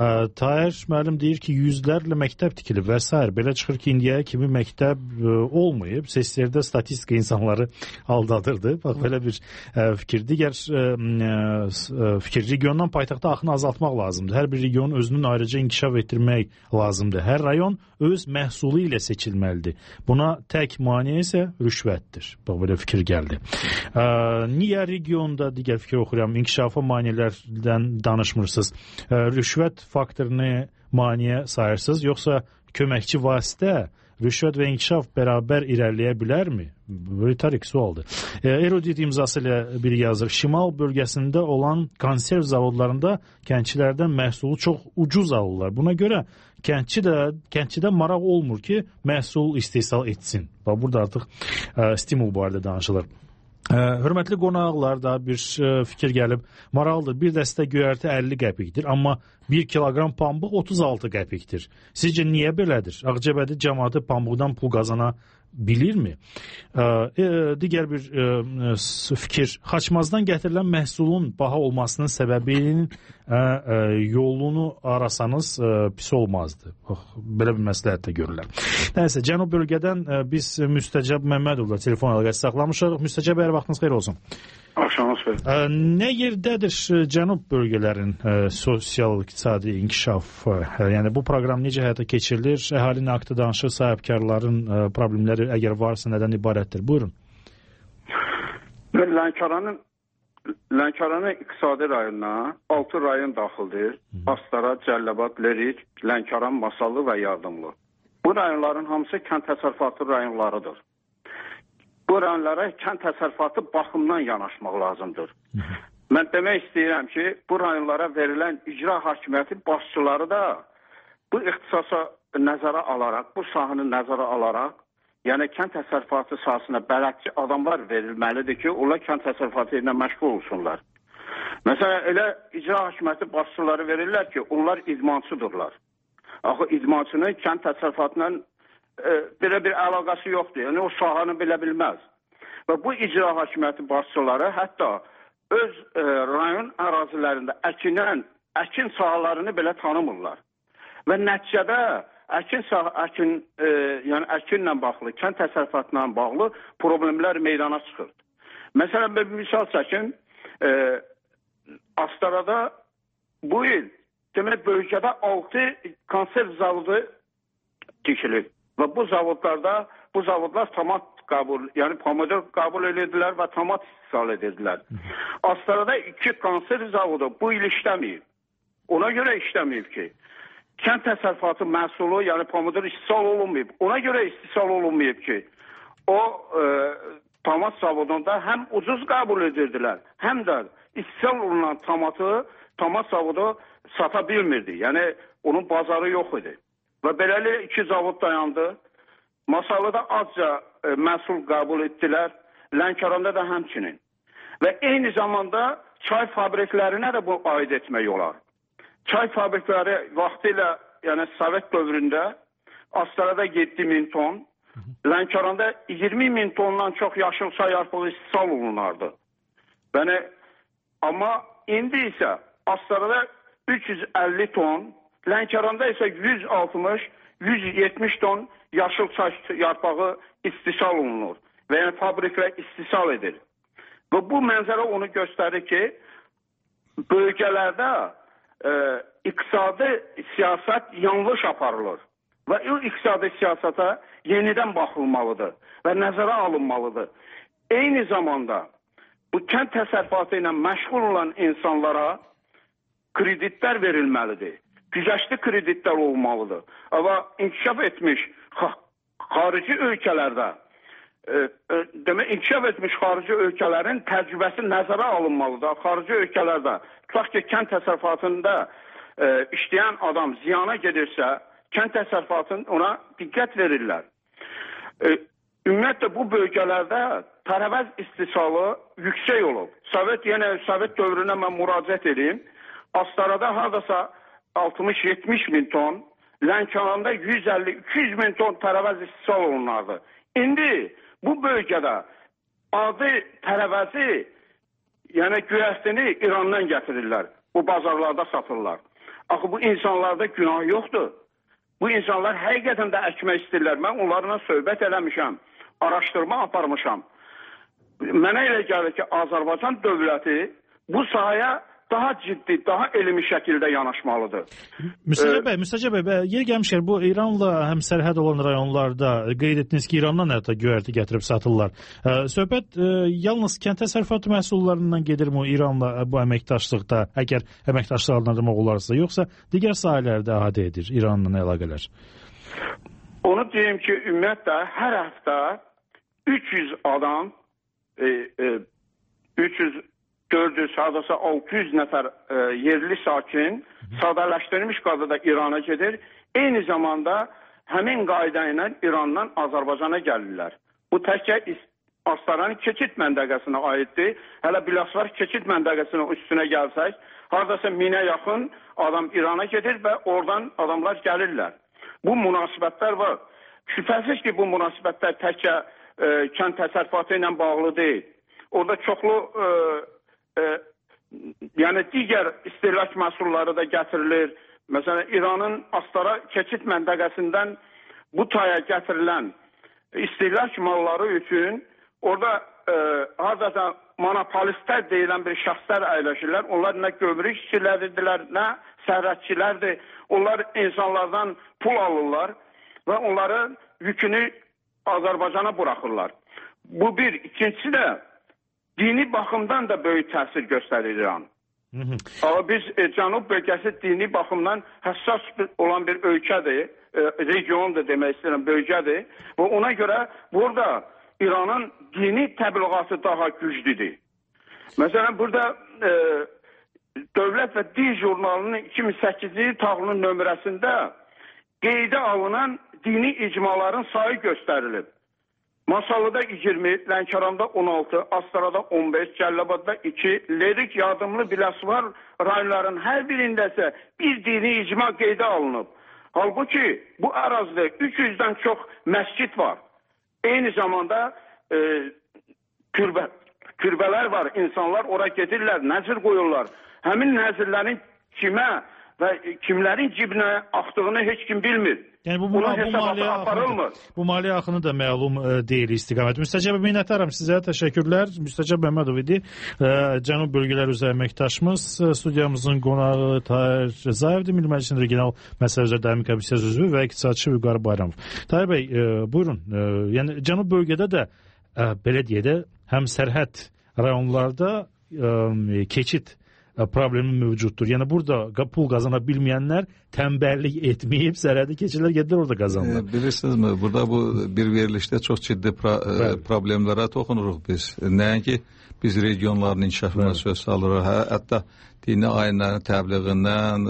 Tahir müəllim deyir ki, yüzlərlə məktəb tikilib və s. Belə çıxır ki, indiyəyə kimi məktəb olmayıb. Seslərdə statistika insanları aldadırdı. Bax, belə bir fikir. Digər fikir, regiondan paytaxta axını azaltmaq lazımdır. Hər bir regionun özünün ayrıca inkişaf etdirmək lazımdır. Hər rayon öz məhsulu ilə seçilməlidir. Buna tək maneə isə rüşvətdir. Bax, belə fikir gəldi. Niyə regionda, digər fikir oxuyuram, inkişafa maneələrdən danışmırsınız? Rüşvət faktorunu maneə sayırsınız, yoxsa köməkçi vasitə rüşvət və inkişaf bərabər irəliləyə bilərmi? Retorik sualdır. Erudit imzası ilə biri yazır. Şimal bölgəsində olan konserv zavodlarında kəndçilərdən məhsulu çox ucuz alırlar. Buna görə kəndçi də kəndçidə maraq olmur ki, məhsul istehsal etsin. Və burada artıq ə, stimul barədə danışılır. Ə, hörmətli qonaqlar da bir ə, fikir gəlib, maraqlıdır. Bir dəstə göyərti əlli qəpikdir, amma bir kiloqram pambıq otuz altı qəpikdir. Sizcə niyə belədir? Ağcabədi cəmaatı pambıqdan pul qazana bilirmi? Ə, e, digər bir e, fikir, xaçmazdan gətirilən məhsulun baha olmasının səbəbinin e, e, yolunu arasanız e, pis olmazdı. Oh, belə bir məsləhət də görürlər. Nəysə, cənub bölgədən e, biz Müstəcəb Məmmədovla telefon əlaqəsi saxlamışıq. Müstəcəb, hər vaxtınız xeyir olsun. Axşamınız xeyir. E, nə yerdədir cənub bölgələrin e, sosial-iqtisadi inkişaf? E, yəni bu proqram necə həyata keçirilir? Əhalinin haqqında danışır, sahibkarların e, problemləri əgər varsa nədən ibarətdir? Buyurun. Lənkəranın Lənkəranın iqtisadi rayonuna altı rayon daxildir. Astara, Cəlilabad, Lerik, Lənkəran, Masallı və Yardımlı. Bu rayonların hamısı kənd təsərrüfatı rayonlarıdır. Bu rayonlara kənd təsərrüfatı baxımdan yanaşmaq lazımdır. Mən demək istəyirəm ki, bu rayonlara verilən icra hakimiyyəti başçıları da bu ixtisasa nəzərə alaraq, bu sahəni nəzərə alaraq, yəni kənd təsərrüfatı sahəsinə bələdçi adamlar verilməlidir ki, onlar kənd təsərrüfatı ilə məşğul olsunlar. Məsələn, elə icra hakimiyyəti başçıları verirlər ki, onlar idmançıdırlar. Axı idmançının kənd təsərrüfatla e, belə bir əlaqəsi yoxdur. Yəni o sahanı bilə bilməz. Və bu icra hakimiyyəti başçıları hətta öz e, rayon ərazilərində əkinən, əkin sahalarını belə tanımırlar. Və nəticədə əkin sah əkin e, yəni əkinlə bağlı, kənd təsərrüfatla bağlı problemlər meydana çıxır. Məsələn, bir misal çəkin, e, Astarada bu il demək bölgədə altı konserv zavodu tikilir. Və bu zavodlarda, bu zavodlar tomat qəbul, yəni pomidor qəbul edirdilər və tomat istehsal edirdilər. Astarada iki konserv zavodu bu il işləməyib. Ona görə işləməyib ki, kənd təsərrüfatı məhsulu, yəni pomidor istehsal olunmayıb. Ona görə istehsal olunmayıb ki, o e, tomat zavodunda həm ucuz qəbul edirdilər, həm də istehsal olunan tomatı tomat zavodu sata bilmirdi. Yəni onun bazarı yox idi. Və beləliklə iki zavod dayandı. Masallıda azca e, məhsul qəbul etdilər. Lənkəranda da həmçinin. Və eyni zamanda çay fabriklərinə də bu aid etmək olar. Çay fabrikləri vaxtilə, yəni Sovet dövründə Astarada yeddi min ton, Lənkəranda iyirmi min tondan çox yaşıl çay yarpağı istehsal olunardı. Yəni, amma indi isə Astarada üç yüz əlli ton, Lənkəranda isə yüz altmış yüz yetmiş ton yaşıl çay yarpağı istehsal olunur və yəni fabriklər istehsal edir. Və bu mənzərə onu göstərir ki, bölgələrdə e, iqtisadi siyasət yanlış aparılır və o iqtisadi siyasata yenidən baxılmalıdır və nəzərə alınmalıdır. Eyni zamanda bu kənd təsərrüfatı ilə məşğul olan insanlara kreditlər verilməlidir. Güzəştli kreditlər olmalıdır. Amma inkişaf etmiş xarici ölkələrdə, e, e, demək, inkişaf etmiş xarici ölkələrin təcrübəsi nəzərə alınmalıdır. Xarici ölkələrdə, tutaq ki, kənd təsərrüfatında e, işləyən adam ziyana gedirsə, kənd təsərrüfatının ona diqqət verirlər. E, ümumiyyətlə, bu bölgələrdə tərəvəz istehsalı yüksək olub. Sovet, yenə Sovet dövrünə mən müraciət edeyim. Astarada haradasa altmış yetmiş min ton, Lənkəranda yüz əlli iki yüz min ton tərəvəz istehsal olunardı. İndi bu bölgədə adi tərəvəzi, yəni göyərtini İrandan gətirirlər. Bu bazarlarda satırlar. Axı bu insanlarda günah yoxdur. Bu insanlar həqiqətən də əkmək istəyirlər. Mən onlarla söhbət eləmişəm, araşdırma aparmışam. Mənə elə gəlir ki, Azərbaycan dövləti bu sahəyə daha ciddi, daha elmi şəkildə yanaşmalıdır. Müstəcəb bəy, Müstəcəb bəy, yer gəlmişlər, bu İranla həm sərhəd olan rayonlarda qeyd etdiniz ki, İrandan hətta göyərti gətirib satırlar. Söhbət yalnız kənd təsərrüfatı məhsullarından gedirmi İranla bu əməkdaşlıqda, əgər əməkdaşlıq adlandırmaq olarsa, yoxsa digər sahələrdə əhatə edir İranla əlaqələr? Onu deyim ki, ümumiyyətlə hər həftə üç yüz adam, e, e, üç yüz dörd yüz, sadəcə altı yüz nəfər e, yerli sakin sadələşdirilmiş qaydada İrana gedir. eyni zamanda həmin qayda ilə İrandan Azərbaycana gəlirlər. Bu təkcə Astaranın keçid məntəqəsinə aiddir. Hələ Biləsuvar keçid məntəqəsinin üstünə gəlsək, haradasa minə yaxın adam İrana gedir və oradan adamlar gəlirlər. Bu münasibətlər var. Şübhəsiz ki, bu münasibətlər təkcə e, kənd təsərrüfatı ilə bağlı deyil. Orada çoxlu e, e, yəni digər istehlak məhsulları da gətirilir. Məsələn, İranın Astara keçid məntəqəsindən bu taya gətirilən istehlak malları üçün orada e, haradasa monopolistlər deyilən bir şəxslər əyləşirlər. Onlar nə gömrük işçiləridirlər, nə sərhədçilərdir. Onlar insanlardan pul alırlar və onların yükünü Azərbaycana buraxırlar. Bu bir. İkincisi də dini baxımdan da böyük təsir göstərir İran. Amma biz e, Cənub bölgəsi dini baxımdan həssas olan bir ölkədir, e, regiondur demək istəyirəm, bölgədir. Və ona görə burada İranın dini təbliğatı daha güclüdür. Məsələn, burada e, Dövlət və Din jurnalının iki min səkkizinci taxılın nömrəsində qeydə alınan dini icmaların sayı göstərilib. Masallıda iyirmi, Lənkəranda on altı, Astarada on beş, Cəlilabadda iki, Lerik, Yardımlı, Biləsuvar rayonların hər birindəsə bir dini icma qeydə alınıb. Halbuki bu ərazidə üç yüzdən çox məscid var. Eyni zamanda e, kürbə, kürbələr var, insanlar ora gedirlər, nəzir qoyurlar. Həmin nəzirlərin kimə və kimlərin cibinə axdığını heç kim bilmir. Yəni bu, bu, bu, maliyyə axını, bu maliyyə axını da məlum e, deyil istiqamət. Müstəcəb minnətdaram sizə, təşəkkürlər. Müstəcəb Məmmədov idi, e, Cənub bölgələr üzrə əməkdaşımız. Studiyamızın qonağı Tahir Rızayevdir, Milli Məclisin regional məsələ üzrə daimi komissiyası üzvü və iqtisadçı Vüqar Bayramov. Tahir bəy, e, buyurun. E, yəni Cənub bölgədə də e, belə deyə də həm sərhəd rayonlarda e, keçid problemi mövcuddur. Yəni burada pul qazana bilməyənlər tənbəllik etməyib, sərhədi keçirlər, gedirlər orada qazanırlar. E, bilirsiniz, burada bu bir verilişdə çox ciddi pro e, problemlərə toxunuruq biz. Nəinki biz regionların inkişafına söz salırıq, hə, hətta dini ayinlərin təbliğindən,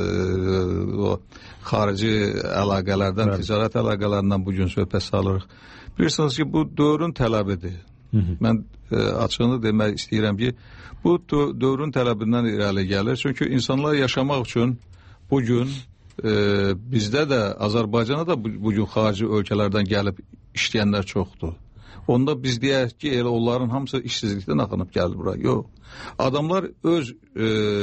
e, o xarici əlaqələrdən, bəli, ticarət əlaqələrindən bugün söhbət salırıq. Bilirsiniz ki, bu dövrün tələbidir. Hı -hı. Mən e, açığını demək istəyirəm ki, bu dövrün tələbindən irəli gəlir. Çünki insanlar yaşamaq üçün bugün e, bizdə də, Azərbaycana da bugün xarici ölkələrdən gəlib işləyənlər çoxdur. Onda biz deyək ki, elə onların hamısı işsizlikdən axınıb gəlir bura. Yox. Adamlar öz e,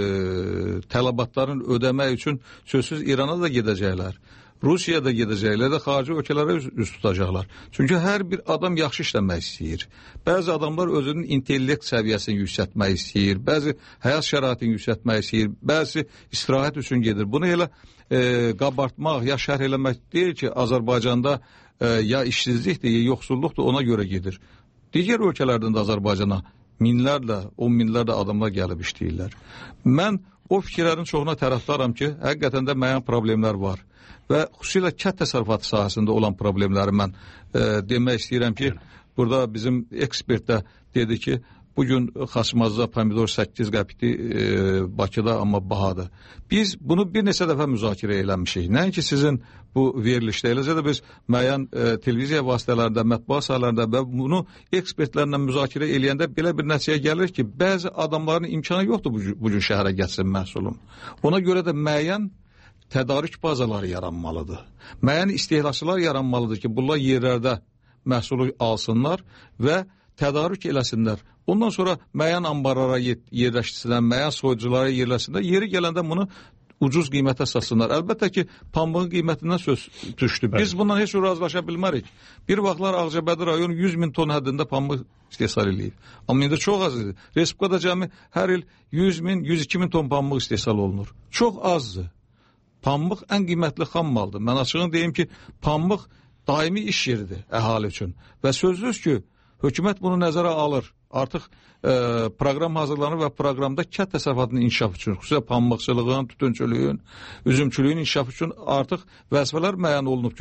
tələbatlarını ödəmək üçün sözsüz İrana da gedəcəklər. Rusiyada gedəcəklər də xarici ölkələrə üz, üz tutacaqlar. Çünki hər bir adam yaxşı işləmək istəyir. Bəzi adamlar özünün intellekt səviyyəsini yüksəltmək istəyir, bəzi həyat şəraitini yüksəltmək istəyir, bəzi istirahət üçün gedir. Bunu elə e, qabartmaq, ya şərh eləmək deyil ki, Azərbaycanda e, ya işsizlikdir, ya yoxsulluqdur, ona görə gedir. Digər ölkələrdən də Azərbaycana minlərlə, on minlərlə adamlar gəlib işləyirlər. Mən o fikirlərin çoxuna tərəfdaram ki, həqiqətən də müəyyən problemlər var. Və xüsusilə kənd təsərrüfatı sahəsində olan problemləri mən e, demək istəyirəm ki, burada bizim ekspert də dedi ki, bugün Xaçmazda pomidor səkkiz qəpikdir, e, Bakıda amma bahadır. Biz bunu bir neçə dəfə müzakirə eləmişik. Nəinki sizin bu verilişdə, eləcə də biz müəyyən e, televiziya vasitələrində, mətbuat sahələrində və bunu ekspertlərlə müzakirə eləyəndə belə bir nəticəyə gəlir ki, bəzi adamların imkanı yoxdur bugün şəhərə gətirsin məhsulun. Ona görə də müəyyən tədarük bazaları yaranmalıdır. Müəyyən istehlakçılar yaranmalıdır ki, bunlar yerlərdə məhsulu alsınlar və tədarük eləsinlər. Ondan sonra müəyyən ambarlara yerləşdirsinlər, müəyyən soyuculara yerləşsinlər. Yeri gələndə bunu ucuz qiymətə satsınlar. Əlbəttə ki, pambığın qiymətindən söz düşdü. Biz bundan heç razılaşa bilmərik. Bir vaxtlar Ağcabədi rayonu yüz min ton həddində pambıq istehsal edib. Amma indi çox azdır. Respublikada cəmi hər il yüz min, yüz iki min ton pambıq istehsal olunur. Çox azdır. Pambıq ən qiymətli xam maldır. Mən açığını deyim ki, pambıq daimi iş yeridir əhali üçün. Və sözsüz ki, hökumət bunu nəzərə alır. Artıq e, proqram hazırlanır və proqramda kənd təsərrüfatının inkişafı üçün, xüsusilə pambıqçılığın, tütünçülüyün, üzümçülüyün inkişafı üçün artıq vəzifələr müəyyən olunub ki,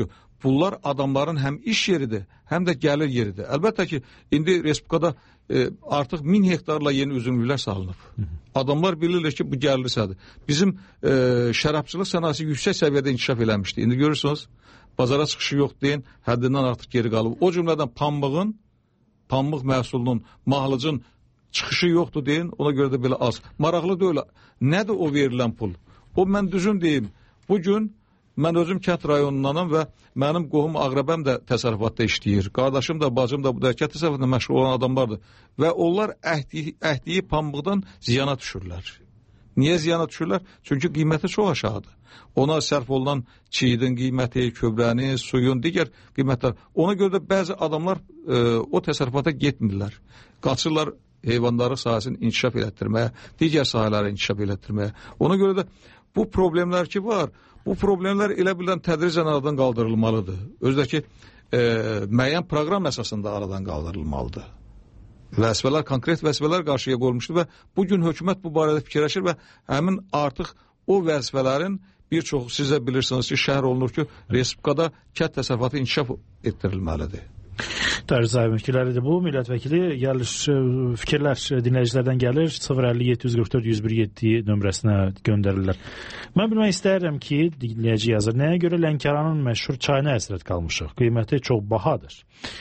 pullar adamların həm iş yeridir, həm də gəlir yeridir. Əlbəttə ki, indi Respublikada e, artıq min hektarla yeni üzümlüklər salınıb. Adamlar bilirlər ki, bu gəlirlisadır. Bizim e, şərabçılıq sənayesi yüksək səviyyədə inkişaf eləmişdi. İndi görürsünüz, bazara çıxışı yox deyin, həddindən artıq geri qalıb. O cümlədən pambığın, pambıq məhsulunun, mahlıcın çıxışı yoxdur deyin, ona görə də belə az. Maraqlı deyil. Nədir o verilən pul? O, mən düzün deyim, bugün mən özüm kənd rayonundanam və mənim qohum Ağrəbəm də təsərrüfatda işləyir. Qardaşım da, bacım da bu da kənd təsərrüfatında məşğul olan adamlardır. Və onlar əhdiyi, əhdiyi pambıqdan ziyana düşürlər. Niyə ziyana düşürlər? Çünki qiyməti çox aşağıdır. Ona sərf olunan çiğidin qiyməti, köbrəni, suyun, digər qiymətlər. Ona görə də bəzi adamlar e, o təsərrüfata getmirlər. Qaçırlar heyvanları sahəsini inkişaf elətdirməyə, digər sahələri inkişaf elətdirməyə. Ona görə də bu problemlər ki var, bu problemlər elə bilən tədricən aradan qaldırılmalıdır. Özdəki e, müəyyən proqram əsasında aradan qaldırılmalıdır. Vəzifələr, konkret vəzifələr qarşıya qoyulmuşdur və bugün hökumət bu barədə fikirləşir və həmin artıq o vəzifələrin bir çoxu siz də bilirsiniz ki, şəhər olunur ki, Respublikada kənd təsərrüfatı inkişaf etdirilməlidir. Dərzi sahibin fikirləridir bu. Millət vəkili gəlir, fikirlər dinləyicilərdən gəlir. sıfır əlli yeddi yüz qırx dörd yüz bir yeddi nömrəsinə göndərirlər. Mən bilmək istəyirəm ki, dinləyici yazır, nəyə görə Lənkəranın məşhur çayına həsrət qalmışıq? Qiyməti çox bahadır.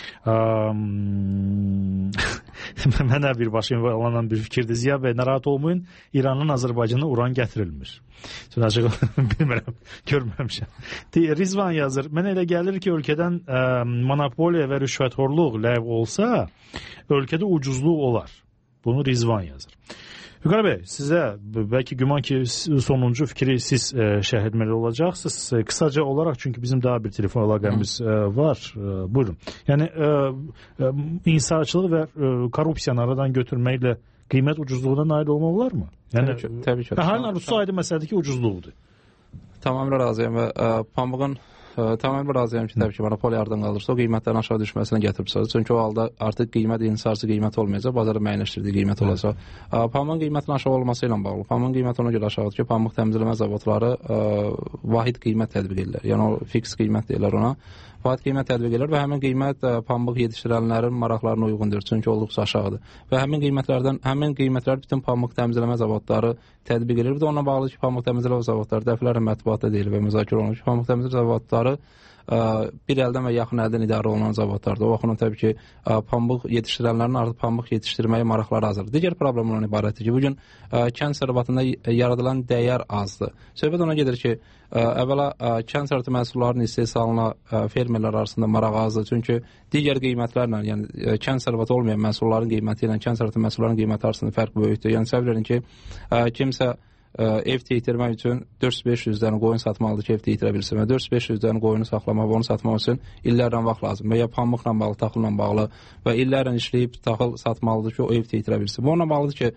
Um, mənə birbaşa alınan bir fikirdir. Ziya bəy, narahat olmayın, İranın Azərbaycana uran gətirilmir. Sonra açıq bilmirəm, görməmişəm. Rizvan yazır, mənə elə gəlir ki, ölkədən ə, monopoliya və rüşvətxorluq ləğv olsa, ölkədə ucuzluq olar. Bunu Rizvan yazır. Vüqar bəy, sizə bəlkə güman ki, sonuncu fikri siz ə, şərh etməli olacaqsınız. Qısaca olaraq, çünki bizim daha bir telefon əlaqəmiz ə, var. Ə, buyurun. Yəni, ə, ə, insarçılıq və ə, korrupsiyanı aradan götürməklə qiymət ucuzluğuna nail olmaq olar mı? Yəni, təbii ki. Təbii ki. Hər arzusu aydın məsələdir ki, ucuzluqdur. Tamamilə razıyam və ə, pambığın ə, tamamilə razıyam ki, təbii ki, monopoliya aradan qalırsa, o qiymətlərin aşağı düşməsinə gətiribsiniz. Çünki o halda artıq qiymət insarcı qiymət olmayacaq, bazarda müəyyənləşdirdiyi qiymət olacaq. Ə, pambığın qiymətinin aşağı olması ilə bağlı. Pambığın qiyməti ona görə aşağıdır ki, pambıq təmizləmə zavodları ə, vahid qiymət tətbiq edirlər. Yəni o fiks qiymət deyirlər ona. Vahid qiymət tətbiq edir və həmin qiymət ə, pambıq yetişdirənlərin maraqlarına uyğundur, çünki olduqca aşağıdır. Və həmin qiymətlərdən, həmin qiymətlər bütün pambıq təmizləmə zavodları tətbiq edir. Bir də onunla bağlı ki, pambıq təmizləmə zavodları dəfələrlə mətbuatda deyilir və müzakirə olunur ki, pambıq təmizləmə zavodları ə, bir əldən və yaxın əldən idarə olunan zavodlardır. O baxımdan təbii ki, ə, pambıq yetişdirənlərin artıq pambıq yetişdirməyə maraqları azdır. Digər problem ondan ibarətdir ki, bugün ə, kənd sərvətində yaradılan dəyər azdır. Söhbət ona gedir ki, ə, əvvəla ə, kənd sərvəti məhsullarının istehsalına ə, fermerlər arasında maraq azdır. Çünki digər qiymətlərlə, yəni ə, kənd sərvəti olmayan məhsulların qiyməti ilə kənd sərvəti məhsullarının qiyməti arasında fərq böyükdür. Yəni səbəb verin ki, ə, kimsə ev itirmək üçün dörd yüz beş yüz dənə qoyun satmalıdır ki, evdə itirə bilsin və dörd yüz beş yüz dənə qoyunu saxlamaq və onu satmaq üçün illərlə vaxt lazım və ya pambıqla bağlı, taxılla bağlı və illərlə işləyib taxıl satmalıdır ki, o evdə itirə bilsin. Bu ona bağlıdır ki,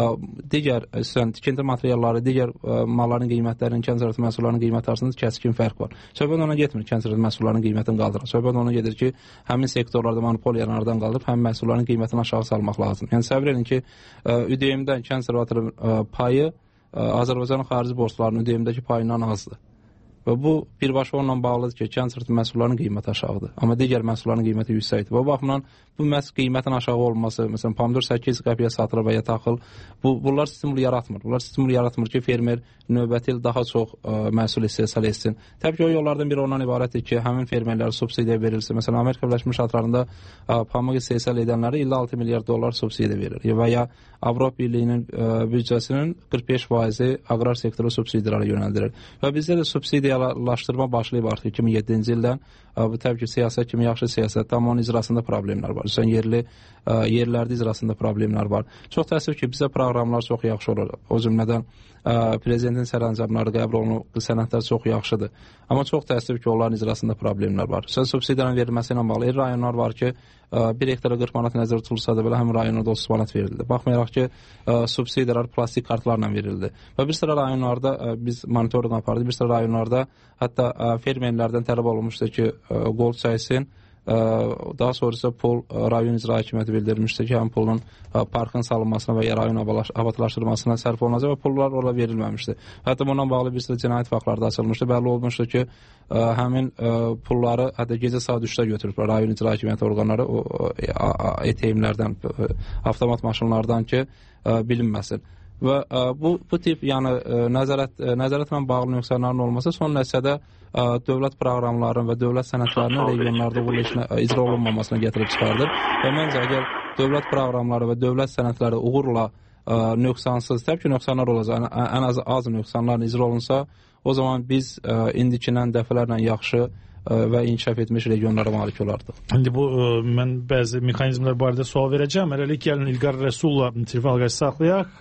digər sən tikinti materialları, digər ə, malların qiymətlərinin, kənd sərvəti məhsullarının qiyməti arasında kəskin fərq var. Söhbət ona getmir, kənd sərvəti məhsullarının qiymətini qaldırır. Söhbət ona gedir ki, həmin sektorlarda monopoliyanı aradan qaldırıb həmin məhsulların qiymətini aşağı salmaq lazım. Yəni səbr edin ki, Ü D M-dən kənd sərvətinin payı Azərbaycanın xarici borclarının Ü D M-dəki payından azdır. Və bu birbaşa onunla bağlıdır ki, kənd sərvəti məhsullarının qiyməti aşağıdır. Amma digər məhsulların qiyməti yüksəkdir. Və bu baxımdan bu məhz qiymətin aşağı olması, məsələn, pomidor səkkiz qəpiyə satılır və ya taxıl, bu, bunlar stimul yaratmır. Bunlar stimul yaratmır ki, fermer növbəti il daha çox ə, məhsul istehsal etsin. Təbii ki, o yollardan biri ondan ibarətdir ki, həmin fermerlərə subsidiya verilsin. Məsələn, Amerika Birləşmiş Ştatlarında ə, pambıq istehsal edənlərə ildə altı milyar dollar subsidiya verilir. Və ya Avropa Birliyinin ə, büdcəsinin qırx beş faizi aqrar sektora subsidiyalara yönəldirir. Və bizdə də subsidiyalaşdırma başlayıb artıq iki min yeddinci ildən. Ə, bu təbii ki, siyasət kimi yaxşı siyasət, amma onun icrasında problemlər var. Sən yerli ə, yerlərdə icrasında problemlər var. Çox təəssüf ki, bizə proqramlar çox yaxşı olur. O cümlədən ə, prezidentin sərəncamları qəbul olunan sənədlər çox yaxşıdır. Amma çox təəssüf ki, onların icrasında problemlər var. Sən subsidiyanın verilməsi ilə bağlı el rayonlar var ki, ə, bir hektara qırx manat nəzərdə tutulsa da belə həmin rayonlarda otuz manat verildi. Baxmayaraq ki, ə, subsidiyalar plastik kartlarla verildi. Və bir sıra rayonlarda ə, biz monitorinq apardıq. Bir sıra rayonlarda hətta ə, fermerlərdən tələb olunmuşdu ki, ə, qol çəksin Daha sonra isə pul rayon icra hakimiyyəti bildirmişdi ki, həm pulun parkın salınmasına və ya rayon abadlaşdırılmasına sərf olunacaq və pullar orada verilməmişdi. Hətta bundan bağlı bir sıra cinayət faktları da açılmışdı. Bəlli olmuşdu ki, həmin pulları hətta gecə saat üçdə götürüblər rayon icra hakimiyyəti orqanları o A T M-lərdən, avtomat maşınlardan ki, bilinməsin. Və bu, bu tip yəni, nəzarət, nəzarətlə bağlı nöqsanların olması son nəticədə dövlət proqramlarının və dövlət sənədlərinin regionlarda uğurla icra olunmamasına gətirib çıxardır. Və məncə, əgər dövlət proqramları və dövlət sənədləri uğurla nöqsansız, təbii ki, nöqsanlar olacaq, ən az az nöqsanların icra olunsa, o zaman biz indikindən dəfələrlə yaxşı və inkişaf etmiş regionlara malik olardıq. İndi bu, mən bəzi mexanizmlər barədə sual verəcəm. Hələlik gəlin İlqar Rəsulla telefon əlaqəsi saxlayaq.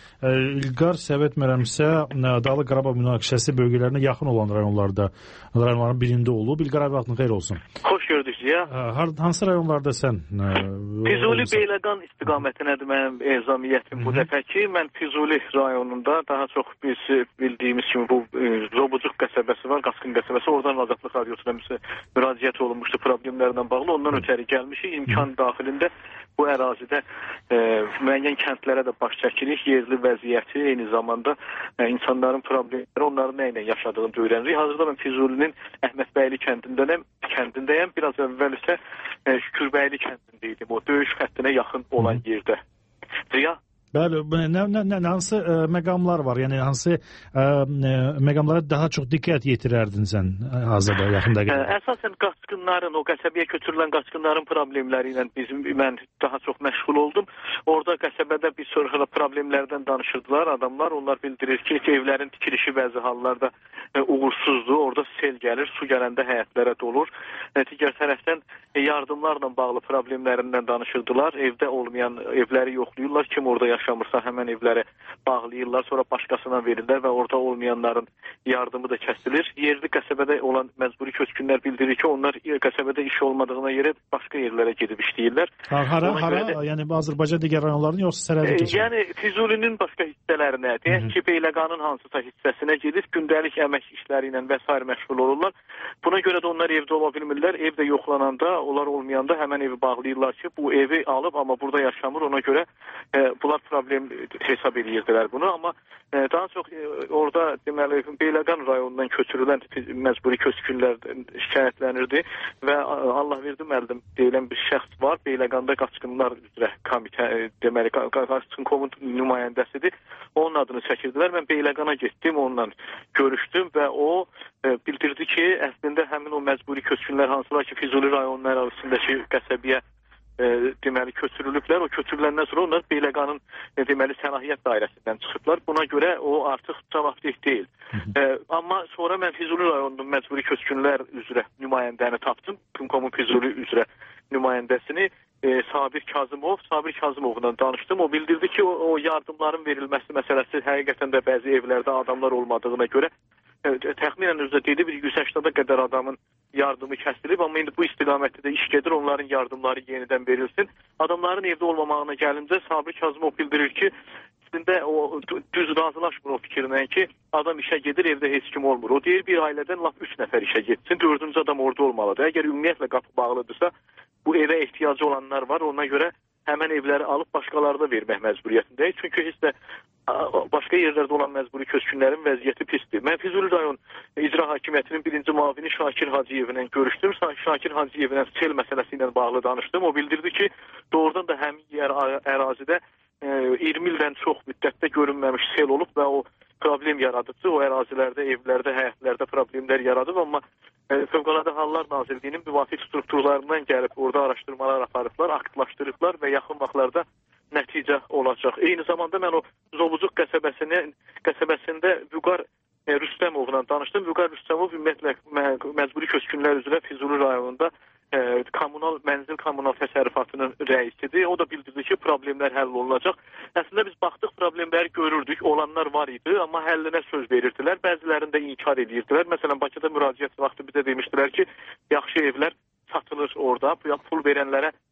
İlqar, səhv etmirəmsə, Dağlıq Qarabağ münaqişəsi bölgələrinə yaxın olan rayonlarda, rayonların birində olub. İlqar, ay vaxtın xeyir olsun. Xoş gördük ya. Hansı rayonlarda sən? Füzuli Beyləqan istiqamətindədir mənim ezamiyyətim bu dəfə ki, mən Füzuli rayonunda daha çox biz bildiyimiz kimi bu Zobucuq qəsəbəsi var, Qaskın qəsəbəsi, oradan Azadlıq Radiosu müraciət olunmuşdu problemlərlə bağlı. Ondan ötəri gəlmişik. İmkan daxilində bu ərazidə e, müəyyən kəndlərə də baş çəkirik. Yerli vəziyyəti, eyni zamanda e, insanların problemləri, onların nə ilə yaşadığını öyrənirik. Hazırda mən Füzulinin Əhmədbəyli kəndindəyəm. kəndindəyəm. Biraz əvvəl isə e, Şükürbəyli kəndindəydim. O döyüş xəttinə yaxın olan yerdə. Ziya? Bəli, nə, nə, nə, hansı ə, məqamlar var? Yəni, hansı ə, məqamlara daha çox diqqət yetirərdin sən hazırda, yaxında qədər? Əsasən qaçqınların, o qəsəbəyə köçürülən qaçqınların problemləri ilə bizim, mən daha çox məşğul oldum. Orada qəsəbədə bir sonra problemlərdən danışırdılar adamlar. Onlar bildirir ki, evlərin tikilişi bəzi hallarda e, uğursuzdur. Orada sel gəlir, su gələndə həyətlərə dolur. E, digər tərəfdən e, yardımlarla bağlı problemlərindən danışırdılar. Evdə olmayan evləri yoxlayırlar. Kim orada yaşamırsa həmən evləri bağlayırlar, sonra başqasına verirlər və orada olmayanların yardımı da kəsilir. Yerli qəsəbədə olan məcburi köçkünlər bildirir ki, onlar qəsəbədə iş olmadığına görə başqa yerlərə gedib işləyirlər. Ha, hara, hara, görə... yəni Azərbaycan digər rayonlarının yoxsa sərhədi keçir? E, yəni Füzulinin başqa hissələrinə, deyək ki, Beyləqanın hansısa hissəsinə gedib gündəlik əmək işləri ilə və s. məşğul olurlar. Buna görə də onlar evdə ola bilmirlər. Evdə yoxlananda, onlar olmayanda həmən evi bağlayırlar ki, bu evi alıb, amma burada yaşamır. Ona görə e, bunlar problem hesab edirdilər bunu, amma e, daha çox e, orada deməli Beyləqan rayonundan köçürülən məcburi köçkünlərdən şikayətlənirdi və Allah verdi müəllim deyilən bir şəxs var. Beyləqanda qaçqınlar üzrə komitə, e, deməli qaçqın komitə nümayəndəsidir. Onun adını çəkirdilər. Mən Beyləqana getdim, onunla görüşdüm və o e, bildirdi ki, əslində həmin o məcburi köçkünlər hansılar ki, Füzuli rayonunun ərazisindəki qəsəbəyə E, deməli köçürülüblər. O köçürüləndən sonra onlar Beyləqanın e, deməli sənahiyyət dairəsindən çıxıblar. Buna görə o artıq cavabdeh deyil. E, amma sonra mən Füzuli rayonunun məcburi köçkünlər üzrə nümayəndəni tapdım. Pünkomun Füzuli üzrə nümayəndəsini e, Sabir Kazımov, Sabir Kazımovla danışdım. O bildirdi ki, o, o yardımların verilməsi məsələsi həqiqətən də bəzi evlərdə adamlar olmadığına görə e, təxminən özdə dedi bir yüz səksəna qədər adamın yardımı kəsilib, amma indi bu istiqamətdə də iş gedir, onların yardımları yenidən verilsin. Adamların evdə olmamağına gəlincə Sabir Kazımov bildirir ki, üstündə o düz razılaşmır o fikirlə ki, adam işə gedir, evdə heç kim olmur. O deyir, bir ailədən lap üç nəfər işə getsin, dördüncü adam orada olmalıdır. Əgər ümumiyyətlə qapı bağlıdırsa, bu evə ehtiyacı olanlar var, ona görə həmən evləri alıb başqalarına vermək məcburiyyətindəyik. Çünki heç də başqa yerlərdə olan məcburi köçkünlərin vəziyyəti pisdir. Mən Füzuli rayon icra hakimiyyətinin birinci müavini Şakir Hacıyevlə görüşdüm. Şakir Hacıyevlə sel məsələsi ilə bağlı danışdım. O bildirdi ki, doğrudan da həmin yer ərazidə iyirmi ildən çox müddətdə görünməmiş sel olub və o problem yaradıcı, o ərazilərdə, evlərdə, həyətlərdə problemlər yaradıb, amma Fövqəladə Hallar Nazirliyinin müvafiq strukturlarından gəlib orada araşdırmalar aparıblar, aktlaşdırıblar və yaxın vaxtlarda nəticə olacaq. Eyni zamanda mən o Zobucuq qəsəbəsinin qəsəbəsində Vüqar e, Rüstəmovla danışdım. Vüqar Rüstəmov ümumiyyətlə məcburi köçkünlər üzrə Füzuli rayonunda e, kommunal mənzil kommunal təsərrüfatının rəisidir. O da bildirdi ki, problemlər həll olunacaq. Əslində biz baxdıq, problemləri görürdük, olanlar var idi, amma həllinə söz verirdilər. Bəzilərində inkar edirdilər. Məsələn, Bakıda müraciət vaxtı bizə demişdilər ki, yaxşı evlər satılır orada, pul verənlərə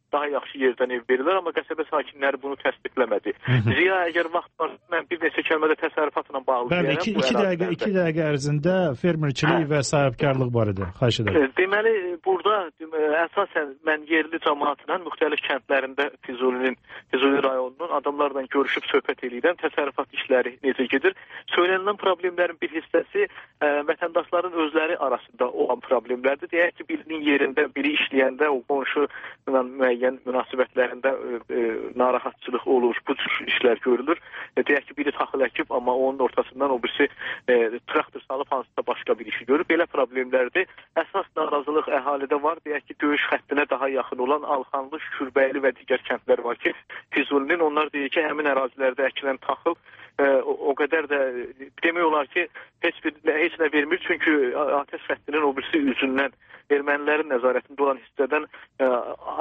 daha yaxşı yerdən ev verirlər, amma qəsəbə sakinləri bunu təsdiqləmədi. Ziya, əgər vaxt var, mən bir neçə kəlmədə təsərrüfatla bağlı deyərəm. Bəli, iki, iki, dəqiqə, iki dəqiqə ərzində fermerçilik hə. və sahibkarlıq barədə xahiş edirəm. Deməli, burada əsasən mən yerli cəmaatla müxtəlif kəndlərində Füzulinin, Füzuli rayonunun adamlarla görüşüb söhbət edirəm. Təsərrüfat işləri necə gedir? Söylənilən problemlərin bir hissəsi ə, vətəndaşların özləri arasında olan problemlərdir. Deyək ki, birinin yerində biri işləyəndə o qonşu müəyyən münasibətlərində e, e, narahatçılıq olur, bu cür işlər görülür. E, deyək ki, biri taxıl əkib, amma onun ortasından o birisi e, traktor salıb hansısa başqa bir işi görür. Belə problemlərdir. Əsas narazılıq əhalidə var. Deyək ki, döyüş xəttinə daha yaxın olan Alxanlı, Şükürbəyli və digər kəndlər var ki, Füzulinin onlar deyir ki, həmin ərazilərdə əkilən taxıl e, o, o qədər də demək olar ki, heç, bir, heç nə vermir. Çünki atəş xəttinin o birisi üzündən ermənilərin nəzarətində olan hissədən ə,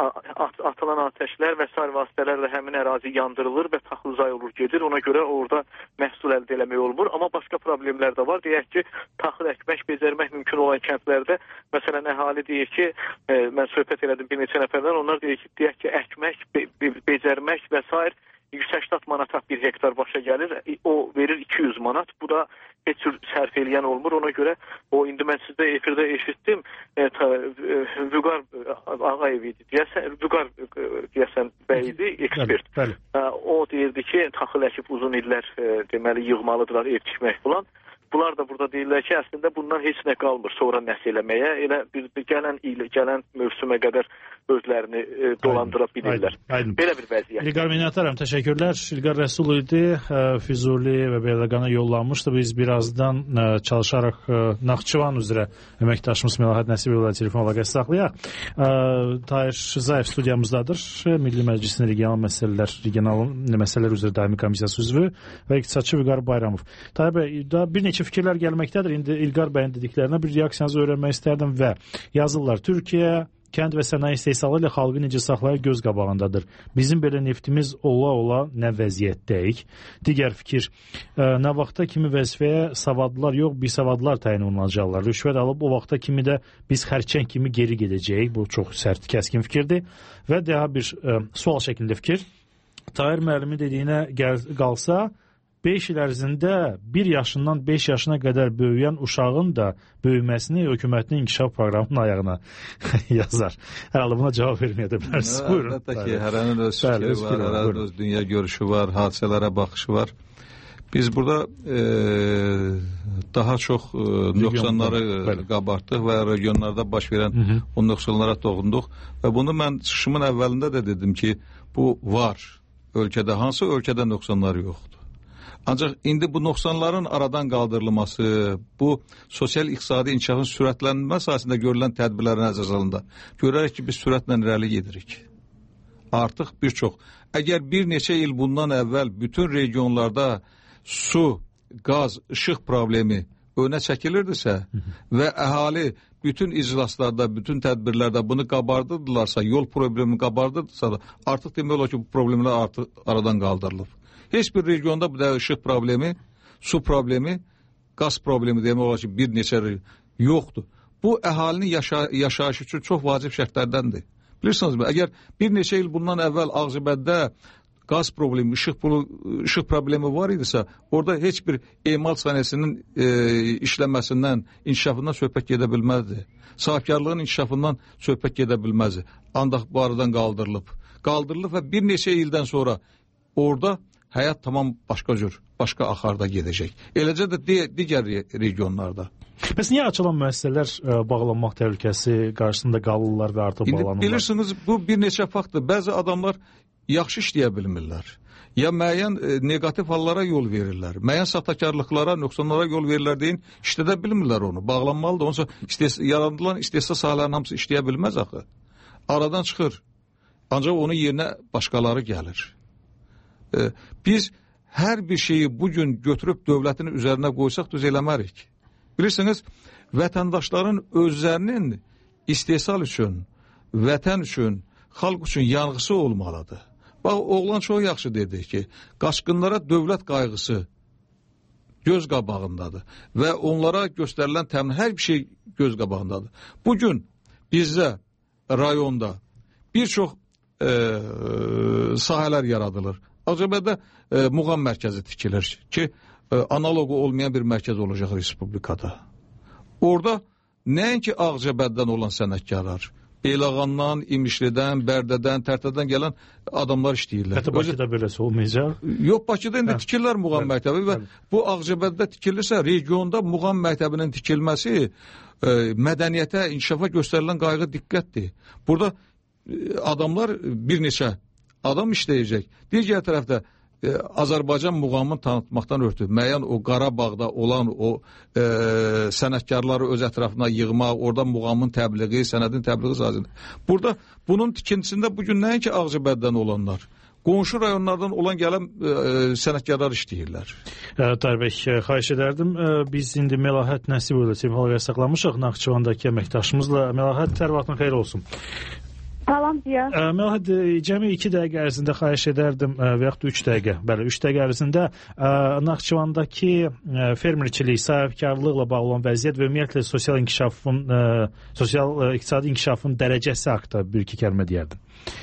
at, atılan atəşlər və sair vasitələrlə həmin ərazi yandırılır və taxıl zay olur gedir. Ona görə orada məhsul əldə eləmək olmur. Amma başqa problemlər də var. Deyək ki, taxıl əkmək, becərmək mümkün olan kəndlərdə, məsələn, əhali deyir ki, ə, mən söhbət elədim bir neçə nəfərdən, onlar deyir ki, deyək ki, əkmək, be, be, becərmək və sair yüz səksən manata bir hektar başa gəlir. O verir iki yüz manat. Bu da heç cür sərf eləyən olmur. Ona görə o indi mən sizdə efirdə eşitdim. E, ta, e, Vüqar Ağayev idi. Deyəsən, Vüqar deyəsən bəy idi, ekspert. Bəli, bəli. E, o deyirdi ki, taxıl əkib uzun illər e, deməli yığmalıdırlar, ev tikmək falan. Bunlar da burada deyirlər ki, əslində bundan heç nə qalmır sonra nəsə eləməyə. Elə bir, bir gələn il, gələn mövsümə qədər özlərini e, dolandıra bilirlər. Aydın, aydın. Belə bir vəziyyət. İlqar Minnətdaram, təşəkkürlər. İlqar Rəsul idi, Füzuli və Beyləqana yollanmışdı. Biz birazdan ə, çalışaraq ə, Naxçıvan üzrə əməkdaşımız Melahat Nəsibovla telefon əlaqəsi saxlayaq. Ə, Tahir Zayev studiyamızdadır. Milli Məclisin regional məsələlər, regional məsələlər üzrə daimi komissiyası üzvü və iqtisadçı Vüqar Bayramov. Tahir bəy, daha bir neçə fikirlər gəlməkdədir. İndi İlqar bəyin dediklərinə bir reaksiyanızı öyrənmək istərdim və yazırlar. Türkiyə kənd və sənaye istehsalı ilə xalqı necə saxlayır göz qabağındadır. Bizim belə neftimiz ola-ola nə vəziyyətdəyik. Digər fikir, ə, nə vaxta kimi vəzifəyə savadlılar yox, bisavadlılar təyin olunacaqlar. Rüşvət alıb o vaxta kimi də biz xərçəng kimi geri gedəcəyik. Bu çox sərt, kəskin fikirdir. Və daha bir ə, sual şəklində fikir. Tahir müəllimin dediyinə gəl, qalsa, beş il ərzində bir yaşından beş yaşına qədər böyüyən uşağın da böyüməsini hökumətin inkişaf programının ayağına yazar. Herhalde buna cavab verməyə də bilərsiniz. Buyurun. Əlbəttə ki, hərənin öz fikri var, hərənin öz dünya görüşü var, hadisələrə baxışı var. Biz burada e, daha çox e, nöqsanları qabartdıq və regionlarda baş verən Hı -hı. o nöqsanlara toxunduq və bunu mən çıxışımın əvvəlində də dedim ki, bu var ölkədə. Hansı ölkədə nöqsanlar yoxdur? Ancaq indi bu nöqsanların aradan qaldırılması, bu sosial-iqtisadi inkişafın sürətlənmə sahəsində görülən tədbirlərin əsasında görərək ki, biz sürətlə irəli gedirik. Artıq bir çox. Əgər bir neçə il bundan əvvəl bütün regionlarda su, qaz, işıq problemi önə çəkilirdisə və əhali bütün iclaslarda, bütün tədbirlərdə bunu qabardırdılarsa, yol problemi qabardırdısa da artıq demək olar ki, bu problemlər artıq aradan qaldırılıb. Heç bir regionda bu da işıq problemi, su problemi, qaz problemi demək olar ki, bir neçə yoxdur. Bu əhalinin yaşa yaşayışı üçün çox vacib şərtlərdəndir. Bilirsinizmi, əgər bir neçə il bundan əvvəl Ağzibəddə qaz problemi, işıq, işıq problemi var idisə, orada heç bir emal sənayesinin e, işləməsindən, inkişafından söhbət gedə bilməzdi. Sahibkarlığın inkişafından söhbət gedə bilməzdi. Ancaq bu aradan qaldırılıb. Qaldırılıb və bir neçə ildən sonra orada həyat tamam başqa cür, başqa axarda gedəcək. Eləcə də digər regionlarda. Bəs niyə açılan müəssisələr ə, bağlanmaq təhlükəsi qarşısında qalırlar və artıq bağlanırlar? İndi bilirsiniz, bu bir neçə faktdır. Bəzi adamlar yaxşı işləyə bilmirlər. Ya müəyyən e, negativ hallara yol verirlər. Müəyyən saxtakarlıqlara, nöqsanlara yol verirlər deyin, işlədə bilmirlər onu. Bağlanmalıdır. Onsa istes yaradılan istehsal sahələrinin hamısı işləyə bilməz axı. Aradan çıxır. Ancaq onun yerinə başqaları gəlir. E, biz hər bir şeyi bugün götürüb dövlətin üzərinə qoysaq düz eləmərik. Bilirsiniz, vətəndaşların özlərinin istehsal üçün, vətən üçün, xalq üçün yanğısı olmalıdır. Bax, oğlan çox yaxşı dedi ki, qaçqınlara dövlət qayğısı göz qabağındadır və onlara göstərilən təmin hər bir şey göz qabağındadır. Bugün bizdə rayonda bir çox e, sahələr yaradılır. Ağcabəddə e, muğam mərkəzi tikilir ki, e, analogu olmayan bir mərkəz olacaq respublikada. Orada nəinki Ağcabəddən olan sənətkarlar, Beyləğandan, İmişlidən, Bərdədən, Tərtədən gələn adamlar işləyirlər. Hətta Bakıda beləsi olmayacaq. Yox, Bakıda indi tikirlər muğam məktəbi və bu Ağcabəddə tikilirsə, regionda muğam məktəbinin tikilməsi e, mədəniyyətə, inkişafa göstərilən qayğı diqqətdir. Burada e, adamlar bir neçə adam işləyəcək. Digər tərəfdə e, Azərbaycan muğamını tanıtmaqdan ötürü müəyyən o Qarabağda olan o e, sənətkarları öz ətrafına yığmaq, orada muğamın təbliği, sənədin təbliği sahəsində. Burada bunun tikintisində bugün nəinki Ağcabəddən olanlar, qonşu rayonlardan olan gələn e, sənətkarlar işləyirlər. Tahir bəy, xahiş edərdim. Biz indi Məlahət Nəsibova ilə telefon saxlamışıq Naxçıvandakı əməkdaşımızla. Məlahət, hər vaxtın xeyir olsun. Salam Ziya. Məlahət, cəmi iki dəqiqə ərzində xahiş edərdim və yaxud üç dəqiqə, bəli, üç dəqiqə ərzində Naxçıvandakı fermerçilik, sahibkarlıqla bağlı olan vəziyyət və ümumiyyətlə sosial inkişafın, sosial iqtisadi inkişafın dərəcəsi haqqında bir-iki kəlmə deyərdim.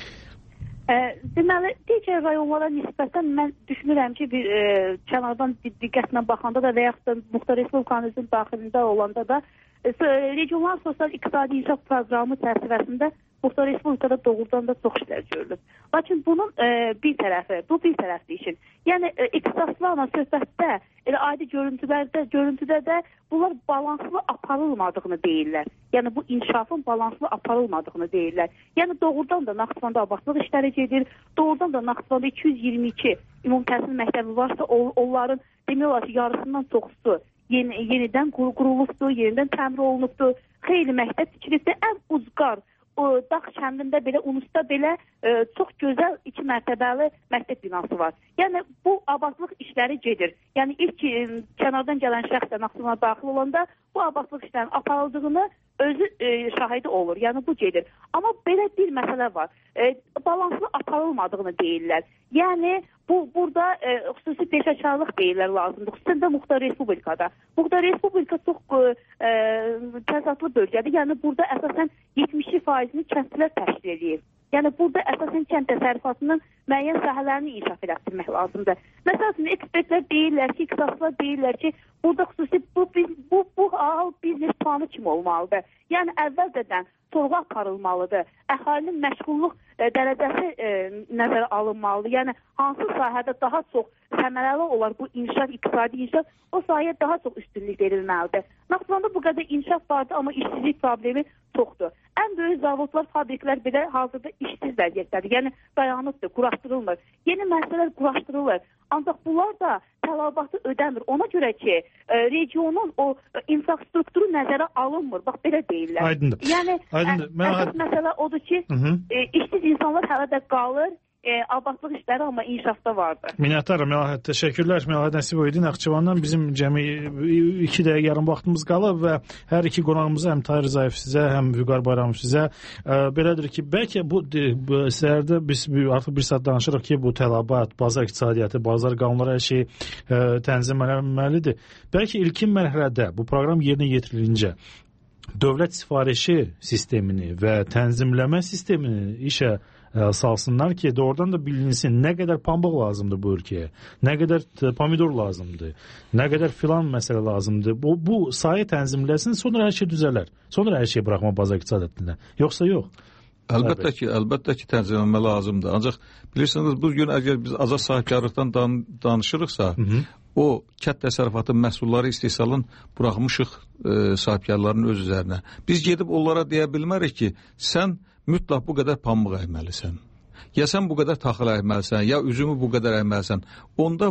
Deməli, digər rayonlara nisbətən mən düşünürəm ki, bir e, kənardan diqqətlə baxanda da və yaxud da Muxtar Respublikamızın daxilində olanda da e, regional sosial iqtisadi inkişaf proqramı çərçivəsində Muxtar Respublikada doğrudan da çox işlər görülür. Lakin bunun e, bir tərəfi, bu bir tərəfli işin. Yəni e, ixtisaslarla söhbətdə, elə adi görüntülərdə, görüntüdə də bunlar balanslı aparılmadığını deyirlər. Yəni bu inkişafın balanslı aparılmadığını deyirlər. Yəni doğrudan da Naxçıvanda abadlıq işləri gedir. Doğrudan da Naxçıvanda iki yüz iyirmi iki ümumi təhsil məktəbi varsa, onların demək olar ki, yarısından çoxusu yeni, yenidən qurulubdur, yenidən təmir olunubdur. Xeyli məktəb tikilibdir. Ən uzqar o Dağ kəndində belə, Unusda belə e, çox gözəl iki mərtəbəli məktəb binası var. Yəni bu abadlıq işləri gedir. Yəni ilk e, kənardan gələn şəxs də Naxçıvana daxil olanda bu abadlıq işlərinin aparıldığını özü e, şahidi olur. Yəni bu gedir. Amma belə bir məsələ var. E, balanslı aparılmadığını deyirlər. Yəni bu burada e, xüsusi peşəkarlıq deyirlər lazımdır. Xüsusən də Muxtar Respublikada. Muxtar Respublika çox e, təsatlı bölgədir. Yəni burada əsasən yetmiş faizini kəndlilər təşkil edir. Yəni burada əsasən kənd təsərrüfatının müəyyən sahələrini inkişaf etdirmək lazımdır. Məsələn, ekspertlər deyirlər ki, ixtisasçılar deyirlər ki, burada xüsusi bu bu bu hal biznes planı kimi olmalıdır. Yəni əvvəlcədən sorğu aparılmalıdır. Əhalinin məşğulluq e, dərəcəsi e, nəzərə alınmalıdır. Yəni hansı sahədə daha çox səmərəli olar bu inkişaf, iqtisadi inkişaf, o sahəyə daha çox üstünlük verilməlidir. Naxçıvanda bu qədər inkişaf vardır, amma işsizlik problemi çoxdur. Ən böyük zavodlar, fabriklər belə hazırda işsiz vəziyyətdədir. Yəni dayanıbdır, quraşdırılmır. Yeni müəssisələr quraşdırılır. Ancaq bunlar da tələbatı ödəmir. Ona görə ki, e, regionun o e, infrastrukturu nəzərə alınmır. Bax belə deyirlər. Aydındır. Yəni Aydındır. Ə, əsas məsələ odur ki, e, işsiz insanlar hələ də qalır. E, abadlıq işləri amma inkişafda vardır. Minnətdaram Məlahət, təşəkkürlər. Məlahət Nəsibova idi Naxçıvandan. Bizim cəmi iki dəqiqə yarım vaxtımız qalıb və hər iki qonağımıza, həm Tahir Rzayev sizə, həm Vüqar Bayramov sizə ə, belədir ki, bəlkə bu, bu səhərdə biz artıq bir saat danışırıq ki, bu tələbat, bazar iqtisadiyyatı, bazar qanunları hər şey ə, tənzimlənməlidir. Bəlkə ilkin mərhələdə bu proqram yerinə yetirilincə dövlət sifarişi sistemini və tənzimləmə sistemini işə salsınlar ki, doğrudan da bilinsin nə qədər pambıq lazımdır bu ölkəyə, nə qədər pomidor lazımdır, nə qədər filan məsələ lazımdır. Bu, bu sayı tənzimləsin, sonra hər şey düzələr. Sonra hər şey buraxma bazar iqtisadiyyatına. Yoxsa yox. Əlbəttə ki, əlbəttə ki, tənzimlənmə lazımdır. Ancaq bilirsiniz, bu gün əgər biz azad sahibkarlıqdan dan danışırıqsa, Hı -hı. o kənd təsərrüfatı məhsulları istehsalın buraxmışıq e, sahibkarların öz üzərinə. Biz gedib onlara deyə bilmərik ki, sən mütləq bu qədər pambıq əyməlisən. Ya sən bu qədər taxıl əyməlisən, ya üzümü bu qədər əyməlisən. Onda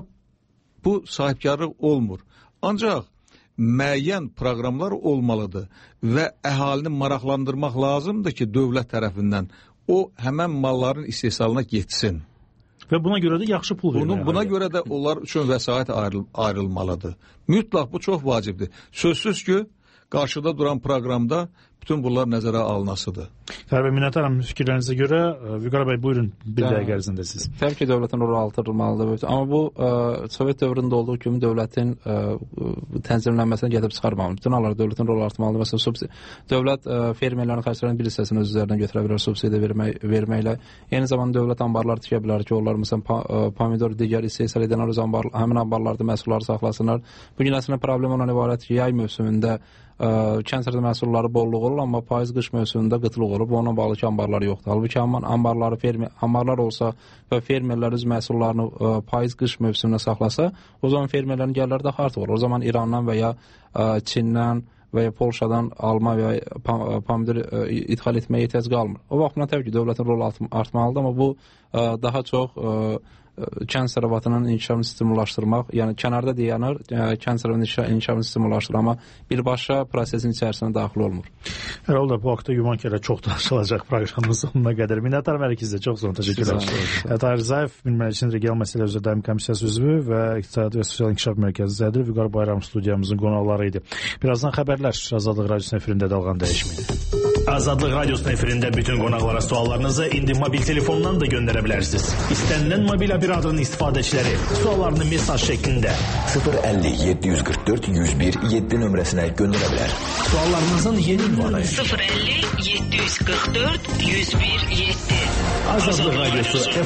bu sahibkarlıq olmur. Ancaq müəyyən proqramlar olmalıdır və əhalini maraqlandırmaq lazımdır ki, dövlət tərəfindən o həmən malların istehsalına getsin. Və buna görə də yaxşı pul verir. Buna, buna görə də onlar üçün vəsait ayrıl, ayrılmalıdır. Mütləq bu çox vacibdir. Sözsüz ki, qarşıda duran proqramda bütün bunlar nəzərə alınasıdır. Təbii minnətdaram fikirlərinizə görə. Vüqar bəy, buyurun, bir dəqiqə ərzində siz. Təbii ki, dövlətin rolu artırılmalıdır. Amma bu ə, Sovet dövründə olduğu kimi dövlətin ə, tənzimlənməsini gətirib çıxarmamalı. Bütün hallarda dövlətin rolu artırmalıdır. Məsələn, subsidi, dövlət ə, fermerlərin xərclərinin bir hissəsini öz üzərinə götürə bilər subsidi vermək, verməklə. Eyni zamanda dövlət anbarlar tikə bilər ki, onlar məsələn pa, ə, pomidor, digər istehsal edənlər öz anbar, həmin anbarlarda məhsulları saxlasınlar. Bu gün əslində problem ondan ibarət ki, yay mövsümündə kənd sərvəti məhsulları bolluq olur, amma payız qış mövsümündə qıtlıq olur. Bu onunla bağlı ki, anbarlar yoxdur. Halbuki anbarları fermer, anbarlar olsa və fermerlər öz məhsullarını ə, payız qış mövsümündə saxlasa, o zaman fermerlərin gəlirləri daha artıq olur. O zaman İrandan və ya ə, Çindən və ya Polşadan alma və ya pomidor ə, ithal etməyə ehtiyac qalmır. O baxımdan təbii ki, dövlətin rolu artmalıdır, amma bu ə, daha çox ə, kənd sərvətinin inkişafını stimullaşdırmaq, yəni kənarda deyənir, kənd sərvətinin inkişafını stimullaşdırır, amma birbaşa prosesin içərisinə daxil olmur. Hər halda bu haqda güman ki, çox danışılacaq proqramın sonuna qədər. Minnətdaram hər ikizə, çox sağ olun, təşəkkürlər. Tahir Rzayev, Bilməcəsin Regional Məsələ üzrə Daimi Komissiyası üzvü və İqtisadi və Sosial İnkişaf Mərkəzi sədri Vüqar Bayram studiyamızın qonaqları idi. Birazdan xəbərlər Azadlıq Radiosunun efirində dalğan dəyişməyin. Azadlıq Radiosunun efirində bütün qonaqlara suallarınızı indi mobil telefondan da göndərə bilərsiniz. İstənilən mobil operatorun istifadəçiləri suallarını mesaj şəklində sıfır əlli yeddi yüz qırx dörd yüz bir yeddi nömrəsinə göndərə bilər. Suallarınızın yeni ünvanı sıfır əlli yeddi yüz qırx dörd yüz bir yeddi. Azadlıq Radiosu